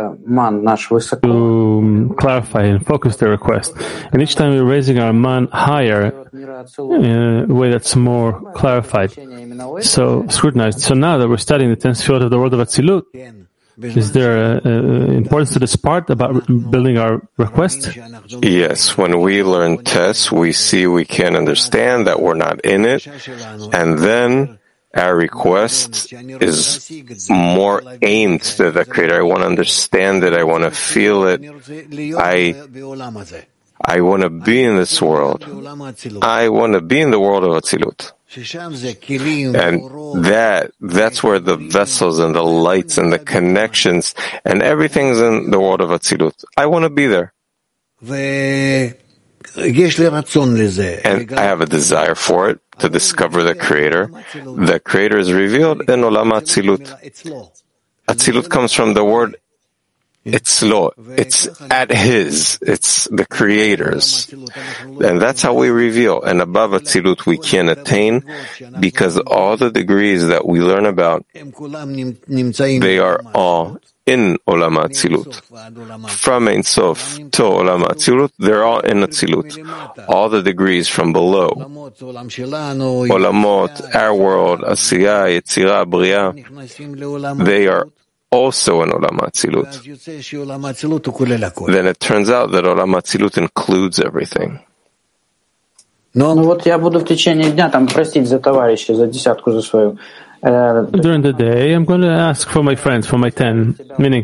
clarify and focus the request. And each time we're raising our man higher in a way that's more clarified, so scrutinized. So now that we're studying the ten sefirot of the world of Atzilut, is there uh, importance to this part about building our request? Yes, when we learn tests, we see we can't understand, that we're not in it, and then our request is more aimed to the Creator. I want to understand it. I want to feel it. I, I want to be in this world. I want to be in the world of Atzilut. And that, that's where the vessels and the lights and the connections and everything's in the world of Atzilut. I want to be there. And I have a desire for it, to discover the Creator. The Creator is revealed in Olam Atzilut. Atzilut comes from the word Itzlo. It's at His. It's the Creator's. And that's how we reveal. And above Atzilut we can't attain, because all the degrees that we learn about, they are all in Olam Atzilut. From Ein Sof to Olam Atzilut, they're all in Atzilut. All the degrees from below, Olamot, our world, Asiyah, Yetzirah, Bria, they are also in Olam Atzilut. Then it turns out that Olam Atzilut includes everything. Ну вот я буду в течение дня там просить за товарища, за десятку за свою. During the day, I'm going to ask for my friends, for my ten, meaning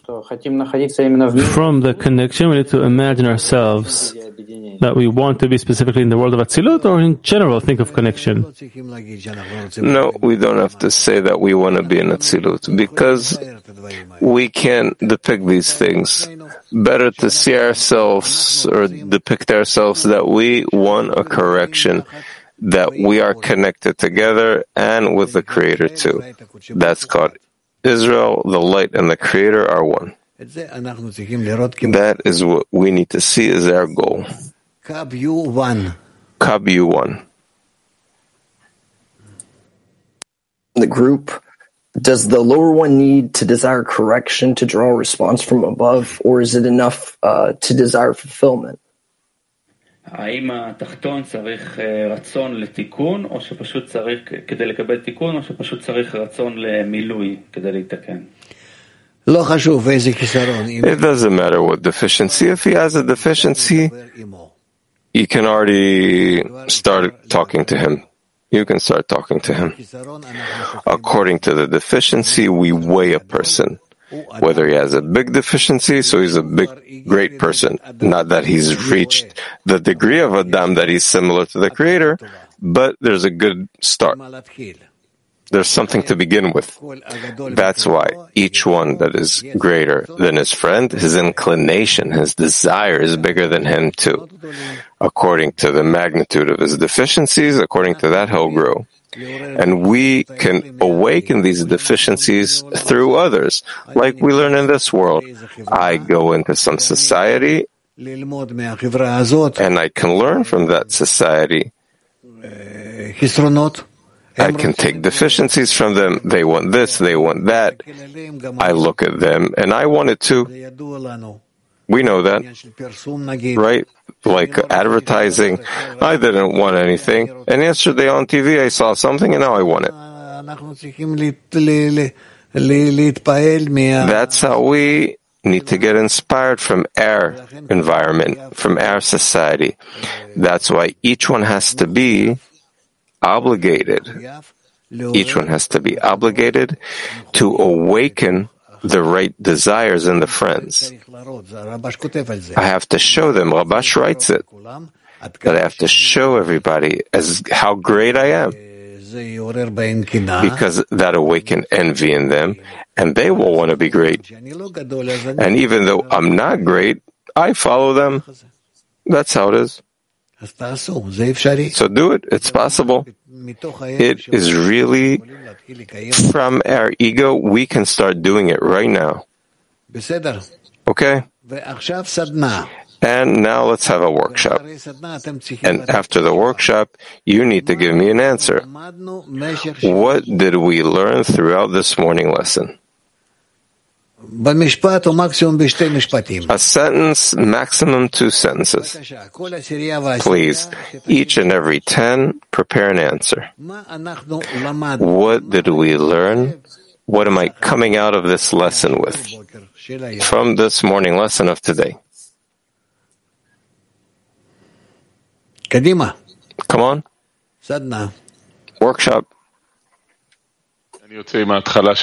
from the connection, we need to imagine ourselves that we want to be specifically in the world of Atzilut, or in general think of connection? No, we don't have to say that we want to be in Atzilut, because we can't depict these things. Better to see ourselves or depict ourselves that we want a correction, that we are connected together and with the Creator too. That's called Israel, the light and the Creator are one. That is what we need to see as our goal. Kab U one. The group, does the lower one need to desire correction to draw a response from above, or is it enough uh, to desire fulfillment? האם התחתון צריך רצון לתיקון, או שפשוט צריך, כדי לקבל תיקון, או שפשוט צריך רצון למילוי כדי להתקן? It doesn't matter what deficiency. If he has a deficiency, you can already start talking to him. You can start talking to him. According to the deficiency, we weigh a person. Whether he has a big deficiency, so he's a big, great person. Not that he's reached the degree of Adam that he's similar to the Creator, but there's a good start. There's something to begin with. That's why each one that is greater than his friend, his inclination, his desire is bigger than him too. According to the magnitude of his deficiencies, according to that he'll grow. And we can awaken these deficiencies through others, like we learn in this world. I go into some society and I can learn from that society. I can take deficiencies from them. They want this, they want that. I look at them, and I want it too. We know that, right? Like advertising, I didn't want anything, and yesterday on T V I saw something, and now I want it. That's how we need to get inspired from our environment, from our society. That's why each one has to be obligated. Each one has to be obligated to awaken the right desires in the friends. I have to show them, Rabash writes it, that I have to show everybody as how great I am, because that awaken envy in them, and they will want to be great. And even though I'm not great, I follow them. That's how it is. So do it. It's possible. It is really from our ego. We can start doing it right now. Okay? And now let's have a workshop. And after the workshop, you need to give me an answer. What did we learn throughout this morning lesson? A sentence, maximum two sentences. Please, each and every ten, prepare an answer. What did we learn? What am I coming out of this lesson with? From this morning lesson of today. Come on. Workshop. I'm coming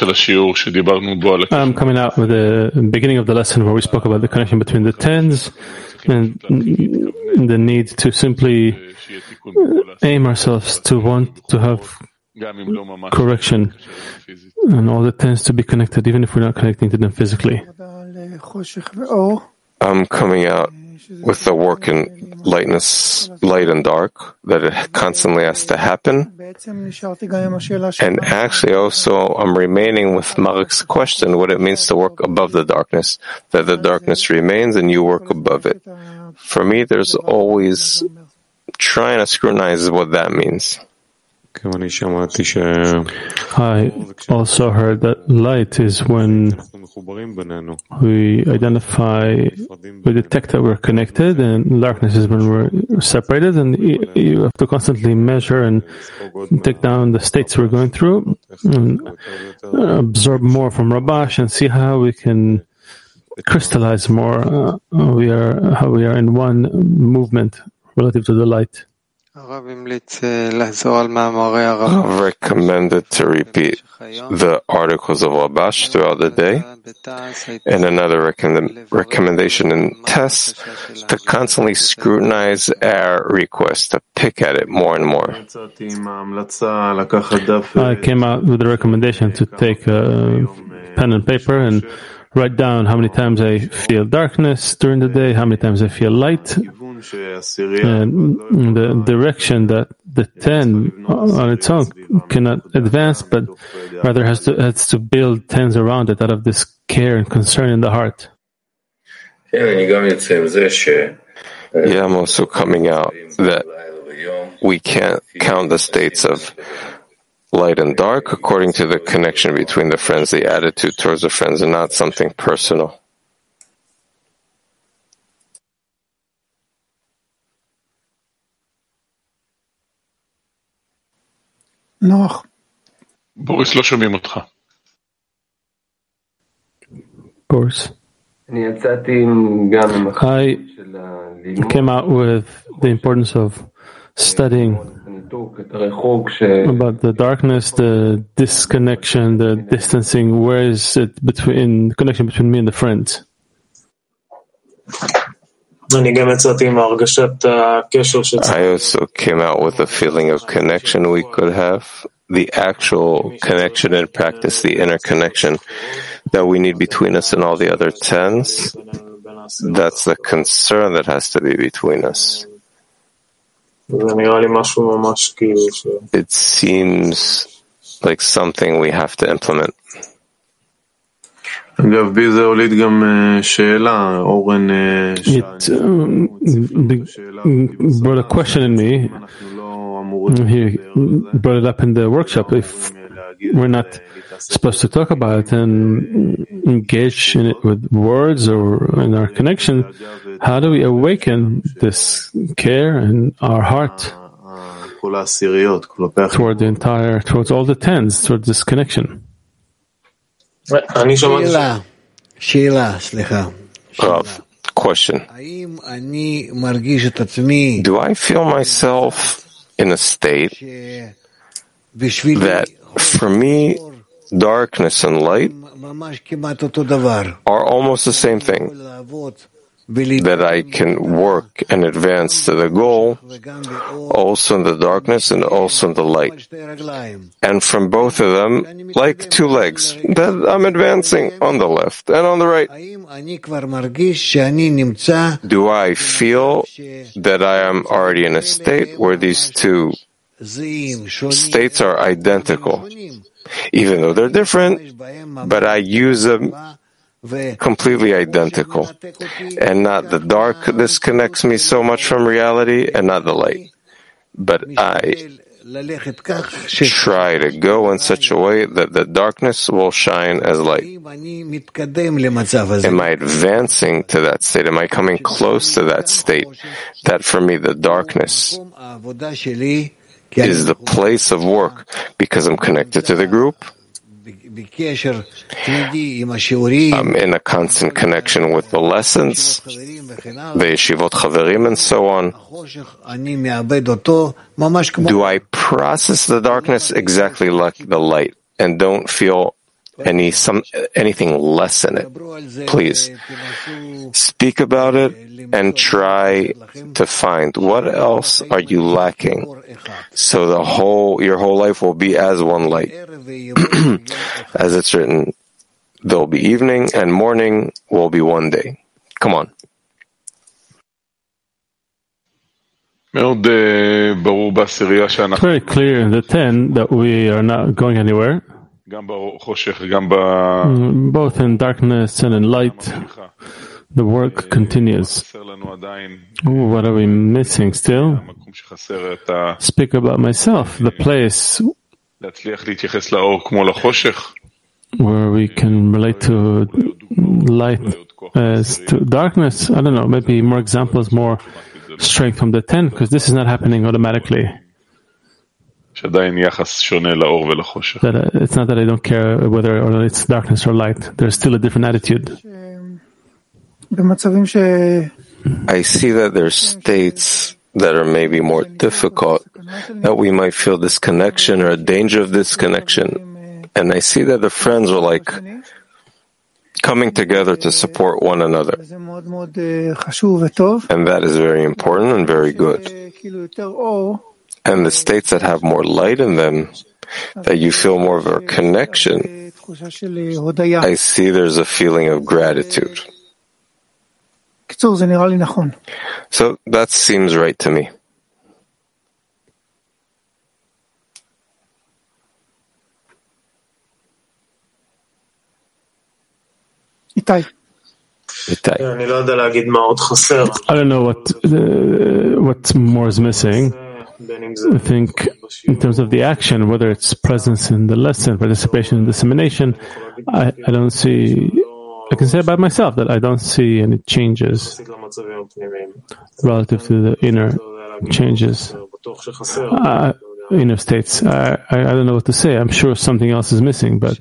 out with the beginning of the lesson where we spoke about the connection between the tens and the need to simply aim ourselves to want to have correction and all the tens to be connected, even if we're not connecting to them physically. I'm coming out with the work in lightness, light and dark, that it constantly has to happen. And actually also I'm remaining with Marek's question, what it means to work above the darkness, that the darkness remains and you work above it. For me, there's always trying to scrutinize what that means. I also heard that light is when we identify, we detect that we're connected, and darkness is when we're separated, and you have to constantly measure and take down the states we're going through, and absorb more from Rabash and see how we can crystallize more. Uh, we are how we are in one movement relative to the light. Rav recommended to repeat the articles of Rabash throughout the day, and another recommend, recommendation in tests to constantly scrutinize our request, to pick at it more and more. I came out with a recommendation to take a pen and paper and write down how many times I feel darkness during the day, how many times I feel light, and the direction that the ten on its own cannot advance, but rather has to has to build tens around it out of this care and concern in the heart. Yeah, I'm also coming out that we can't count the states of light and dark according to the connection between the friends, the attitude towards the friends, and not something personal. No. Boris, לא שומעים אותך. Boris. I came out with the importance of studying about the darkness, the disconnection, the distancing. Where is it between the connection between me and the friends? I also came out with a feeling of connection we could have, the actual connection in practice, the inner connection that we need between us and all the other tens. That's the concern that has to be between us. It seems like something we have to implement. It um, brought a question in me. He brought it up in the workshop. If we're not supposed to talk about it and engage in it with words or in our connection, how do we awaken this care in our heart toward the entire, towards all the tens, towards this connection? Rav, question. Do I feel myself in a state that, for me, darkness and light are almost the same thing? That I can work and advance to the goal, also in the darkness and also in the light. And from both of them, like two legs, that I'm advancing on the left and on the right. Do I feel that I am already in a state where these two states are identical, even though they're different, but I use them completely identical, and not the dark disconnects me so much from reality, and not the light. But I try to go in such a way that the darkness will shine as light. Am I advancing to that state? Am I coming close to that state? That for me, the darkness is the place of work, because I'm connected to the group. I'm in a constant connection with the lessons, the yeshivot chaverim, and so on. Do I process the darkness exactly like the light and don't feel any some anything less in it? Please speak about it and try to find what else are you lacking, so the whole your whole life will be as one light. As it's written, there will be evening and morning will be one day. Come on. Very clear in the ten that we are not going anywhere. Both in darkness and in light, the work continues. What are we missing still? Speak about myself, the place where we can relate to light as to darkness. I don't know, maybe more examples, more strength from the ten, because this is not happening automatically. That uh, it's not that I don't care whether or it's darkness or light. There's still a different attitude. I see that there's states that are maybe more difficult, that we might feel disconnection or a danger of disconnection. And I see that the friends are like coming together to support one another. And that is very important and very good. And the states that have more light in them, that you feel more of a connection, I see there's a feeling of gratitude. So that seems right to me. Itai. I don't know what uh, what more is missing. I think in terms of the action, whether it's presence in the lesson, participation in dissemination, I, I don't see, I can say about myself that I don't see any changes relative to the inner changes, uh, inner states. I, I, I don't know what to say. I'm sure something else is missing, but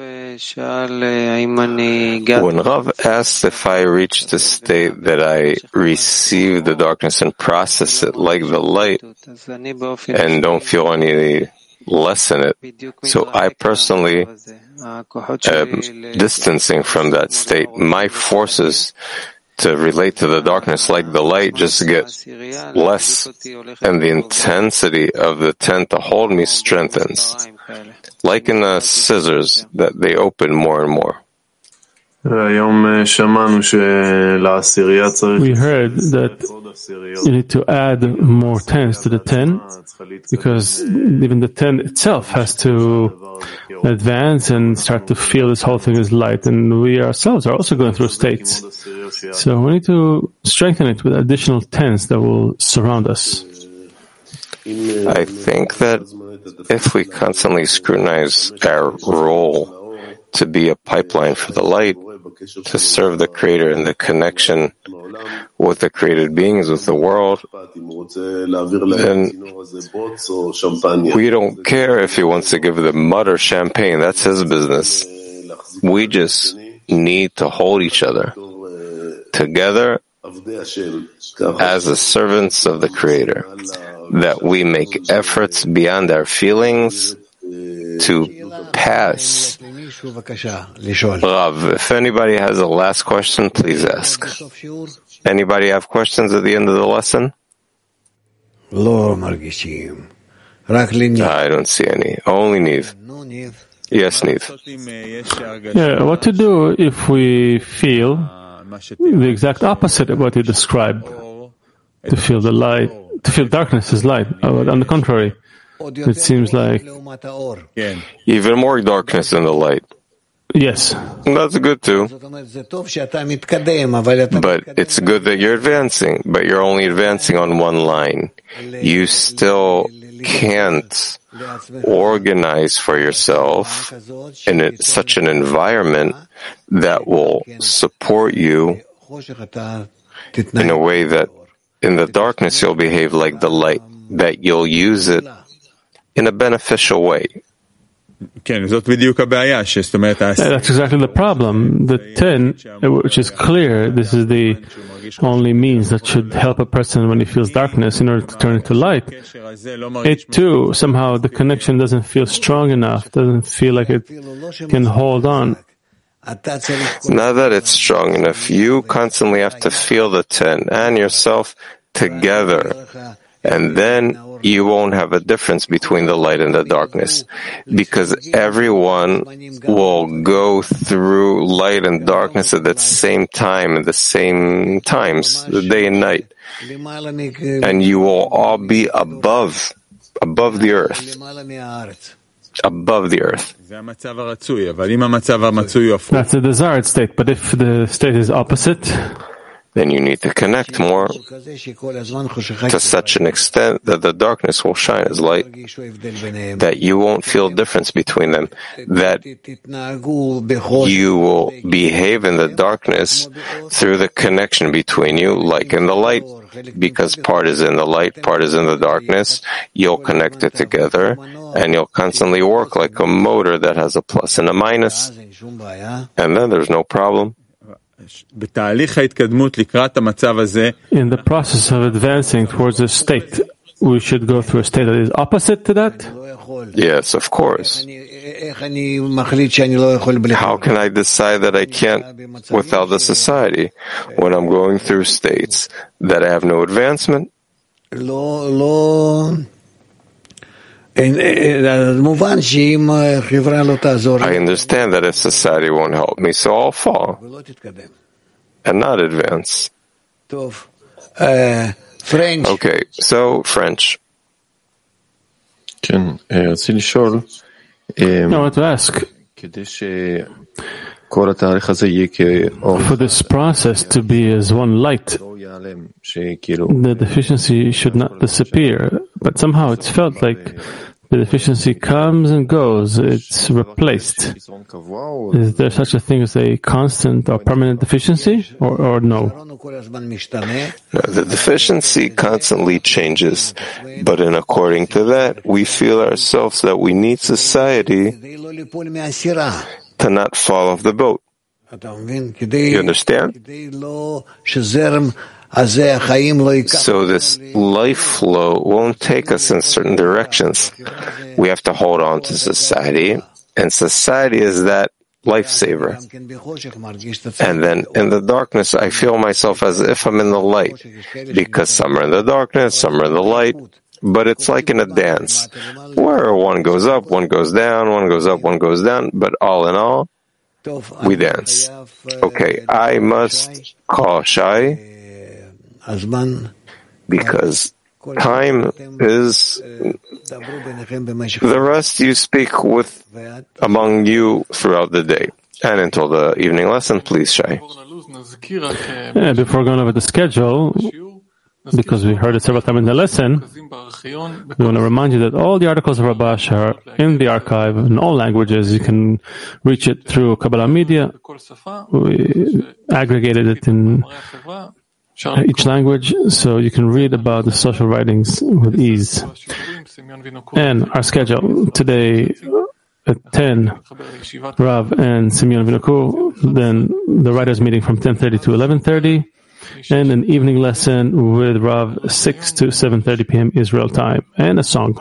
when Rav asks if I reach the state that I receive the darkness and process it like the light and don't feel any less in it, so I personally am distancing from that state. My forces to relate to the darkness like the light just get less, and the intensity of the ten to hold me strengthens. Like in the scissors, that they open more and more. We heard that you need to add more tens to the ten, because even the ten itself has to advance and start to feel this whole thing is light, and we ourselves are also going through states. So we need to strengthen it with additional tens that will surround us. I think that if we constantly scrutinize our role to be a pipeline for the light, to serve the Creator in the connection with the created beings, with the world, then we don't care if he wants to give them mud or champagne. That's his business. We just need to hold each other together as the servants of the Creator, that we make efforts beyond our feelings to pass. Rav, if anybody has a last question, please ask. Anybody have questions at the end of the lesson? I don't see any. Only Niv. Yes, Niv. Yeah, what to do if we feel the exact opposite of what you described? To feel the light, to feel darkness is light. On the contrary, it seems like even more darkness than the light. Yes. That's good too. But it's good that you're advancing, but you're only advancing on one line. You still can't organize for yourself in such an environment that will support you in a way that in the darkness you'll behave like the light, that you'll use it in a beneficial way. Yeah, that's exactly the problem. The ten, which is clear, this is the only means that should help a person when he feels darkness in order to turn it to light. It too, somehow the connection doesn't feel strong enough, doesn't feel like it can hold on. Now that it's strong enough, you constantly have to feel the ten and yourself together, and then you won't have a difference between the light and the darkness, because everyone will go through light and darkness at the same time, at the same times, the day and night, and you will all be above, above the earth. Above the earth. That's the desired state, but if the state is opposite, then you need to connect more to such an extent that the darkness will shine as light, that you won't feel difference between them, that you will behave in the darkness through the connection between you, like in the light, because part is in the light, part is in the darkness. You'll connect it together, and you'll constantly work like a motor that has a plus and a minus, and then there's no problem. In the process of advancing towards a state, we should go through a state that is opposite to that? Yes, of course. How can I decide that I can't without the society when I'm going through states that I have no advancement? I understand that if society won't help me, so I'll fall and not advance. Okay, so French. No, I want to ask, for this process to be as one light, the deficiency should not disappear, but somehow it's felt like the deficiency comes and goes, it's replaced. Is there such a thing as a constant or permanent deficiency, or, or no? No, the deficiency constantly changes, but in according to that, we feel ourselves that we need society to not fall off the boat. You understand? So this life flow won't take us in certain directions. We have to hold on to society, and society is that lifesaver. And then in the darkness, I feel myself as if I'm in the light, because some are in the darkness, some are in the light, but it's like in a dance, where one goes up, one goes down, one goes up, one goes down, but all in all, we dance. Okay, I must call Shai. because time is the rest you speak with among you throughout the day. And until the evening lesson, please, Shai. Yeah, before going over the schedule, because we heard it several times in the lesson, we want to remind you that all the articles of Rabash are in the archive in all languages. You can reach it through Kabbalah Media. We aggregated it in each language, so you can read about the social writings with ease. And our schedule today at ten, Rav and Simeon Vinokur, then the writers meeting from ten thirty to eleven thirty, and an evening lesson with Rav six to seven thirty p.m. Israel time, and a song.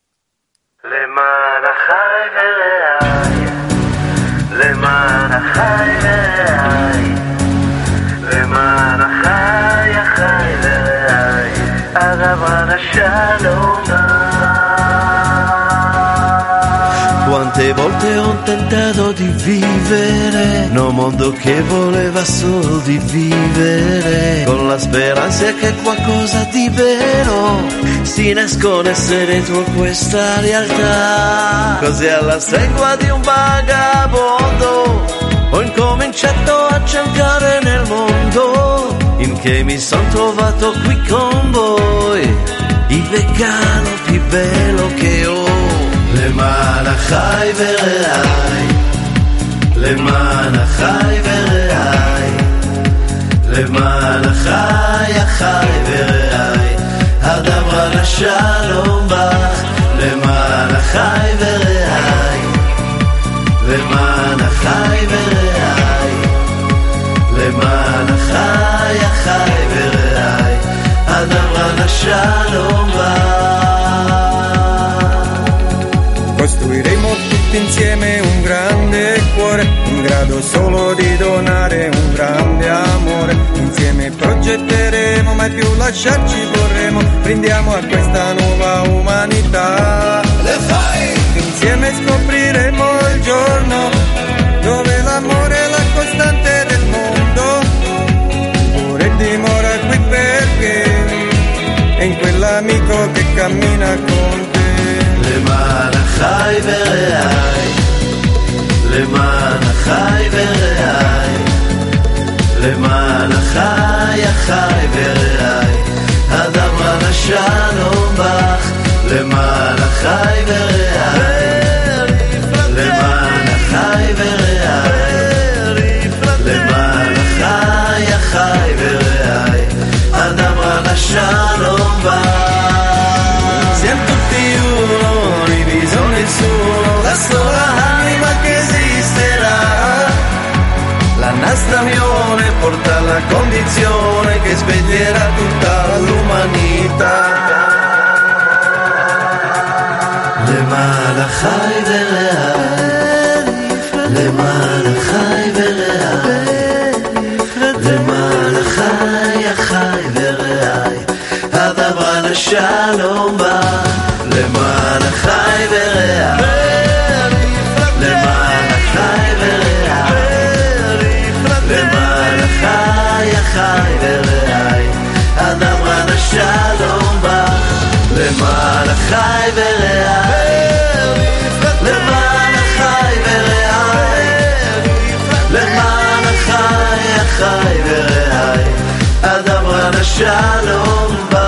Quante volte ho tentato di vivere in un mondo che voleva solo di vivere, con la speranza che qualcosa di vero si nascondesse dentro questa realtà. Così alla stregua di un vagabondo ho incominciato a cercare nel mondo, in che mi son trovato qui con voi, il vegano più bello che ho. למען החי ורעי, למען החי ורעי, למען החי החי ורעי, הדברה לשלום בך, למען החי ורעי, למען החי ורעי, למען החי החי ורעי, הדברה לשלום בך. Costruiremo tutti insieme un grande cuore, in grado solo di donare un grande amore. Insieme progetteremo, mai più lasciarci vorremmo. Brindiamo a questa nuova umanità. Le fai! Insieme scopriremo il giorno dove l'amore è la costante del mondo. Pure dimora qui perché è in quell'amico che cammina con te. למען החי ורעי, למען החי ורעי, למען החי החי ורעי, הדברה לשלום בך, למען החי ורעי, למען החי ורעי, למען החי החי ורעי, הדברה לשלום בך. La sola anima che esisterà, la nostra unione porta alla condizione che sveglierà tutta l'umanità. למען החי ורעי, למען החי ורעי, למען החי החי ורעי, הדברה לשלום בא. למען החי ורעי, למען החי ורעי, למען החי החי ורעי, הדברה לשלום בא. למען החי ורעי, למען החי ורעי, למען החי החי ורעי, הדברה לשלום בא.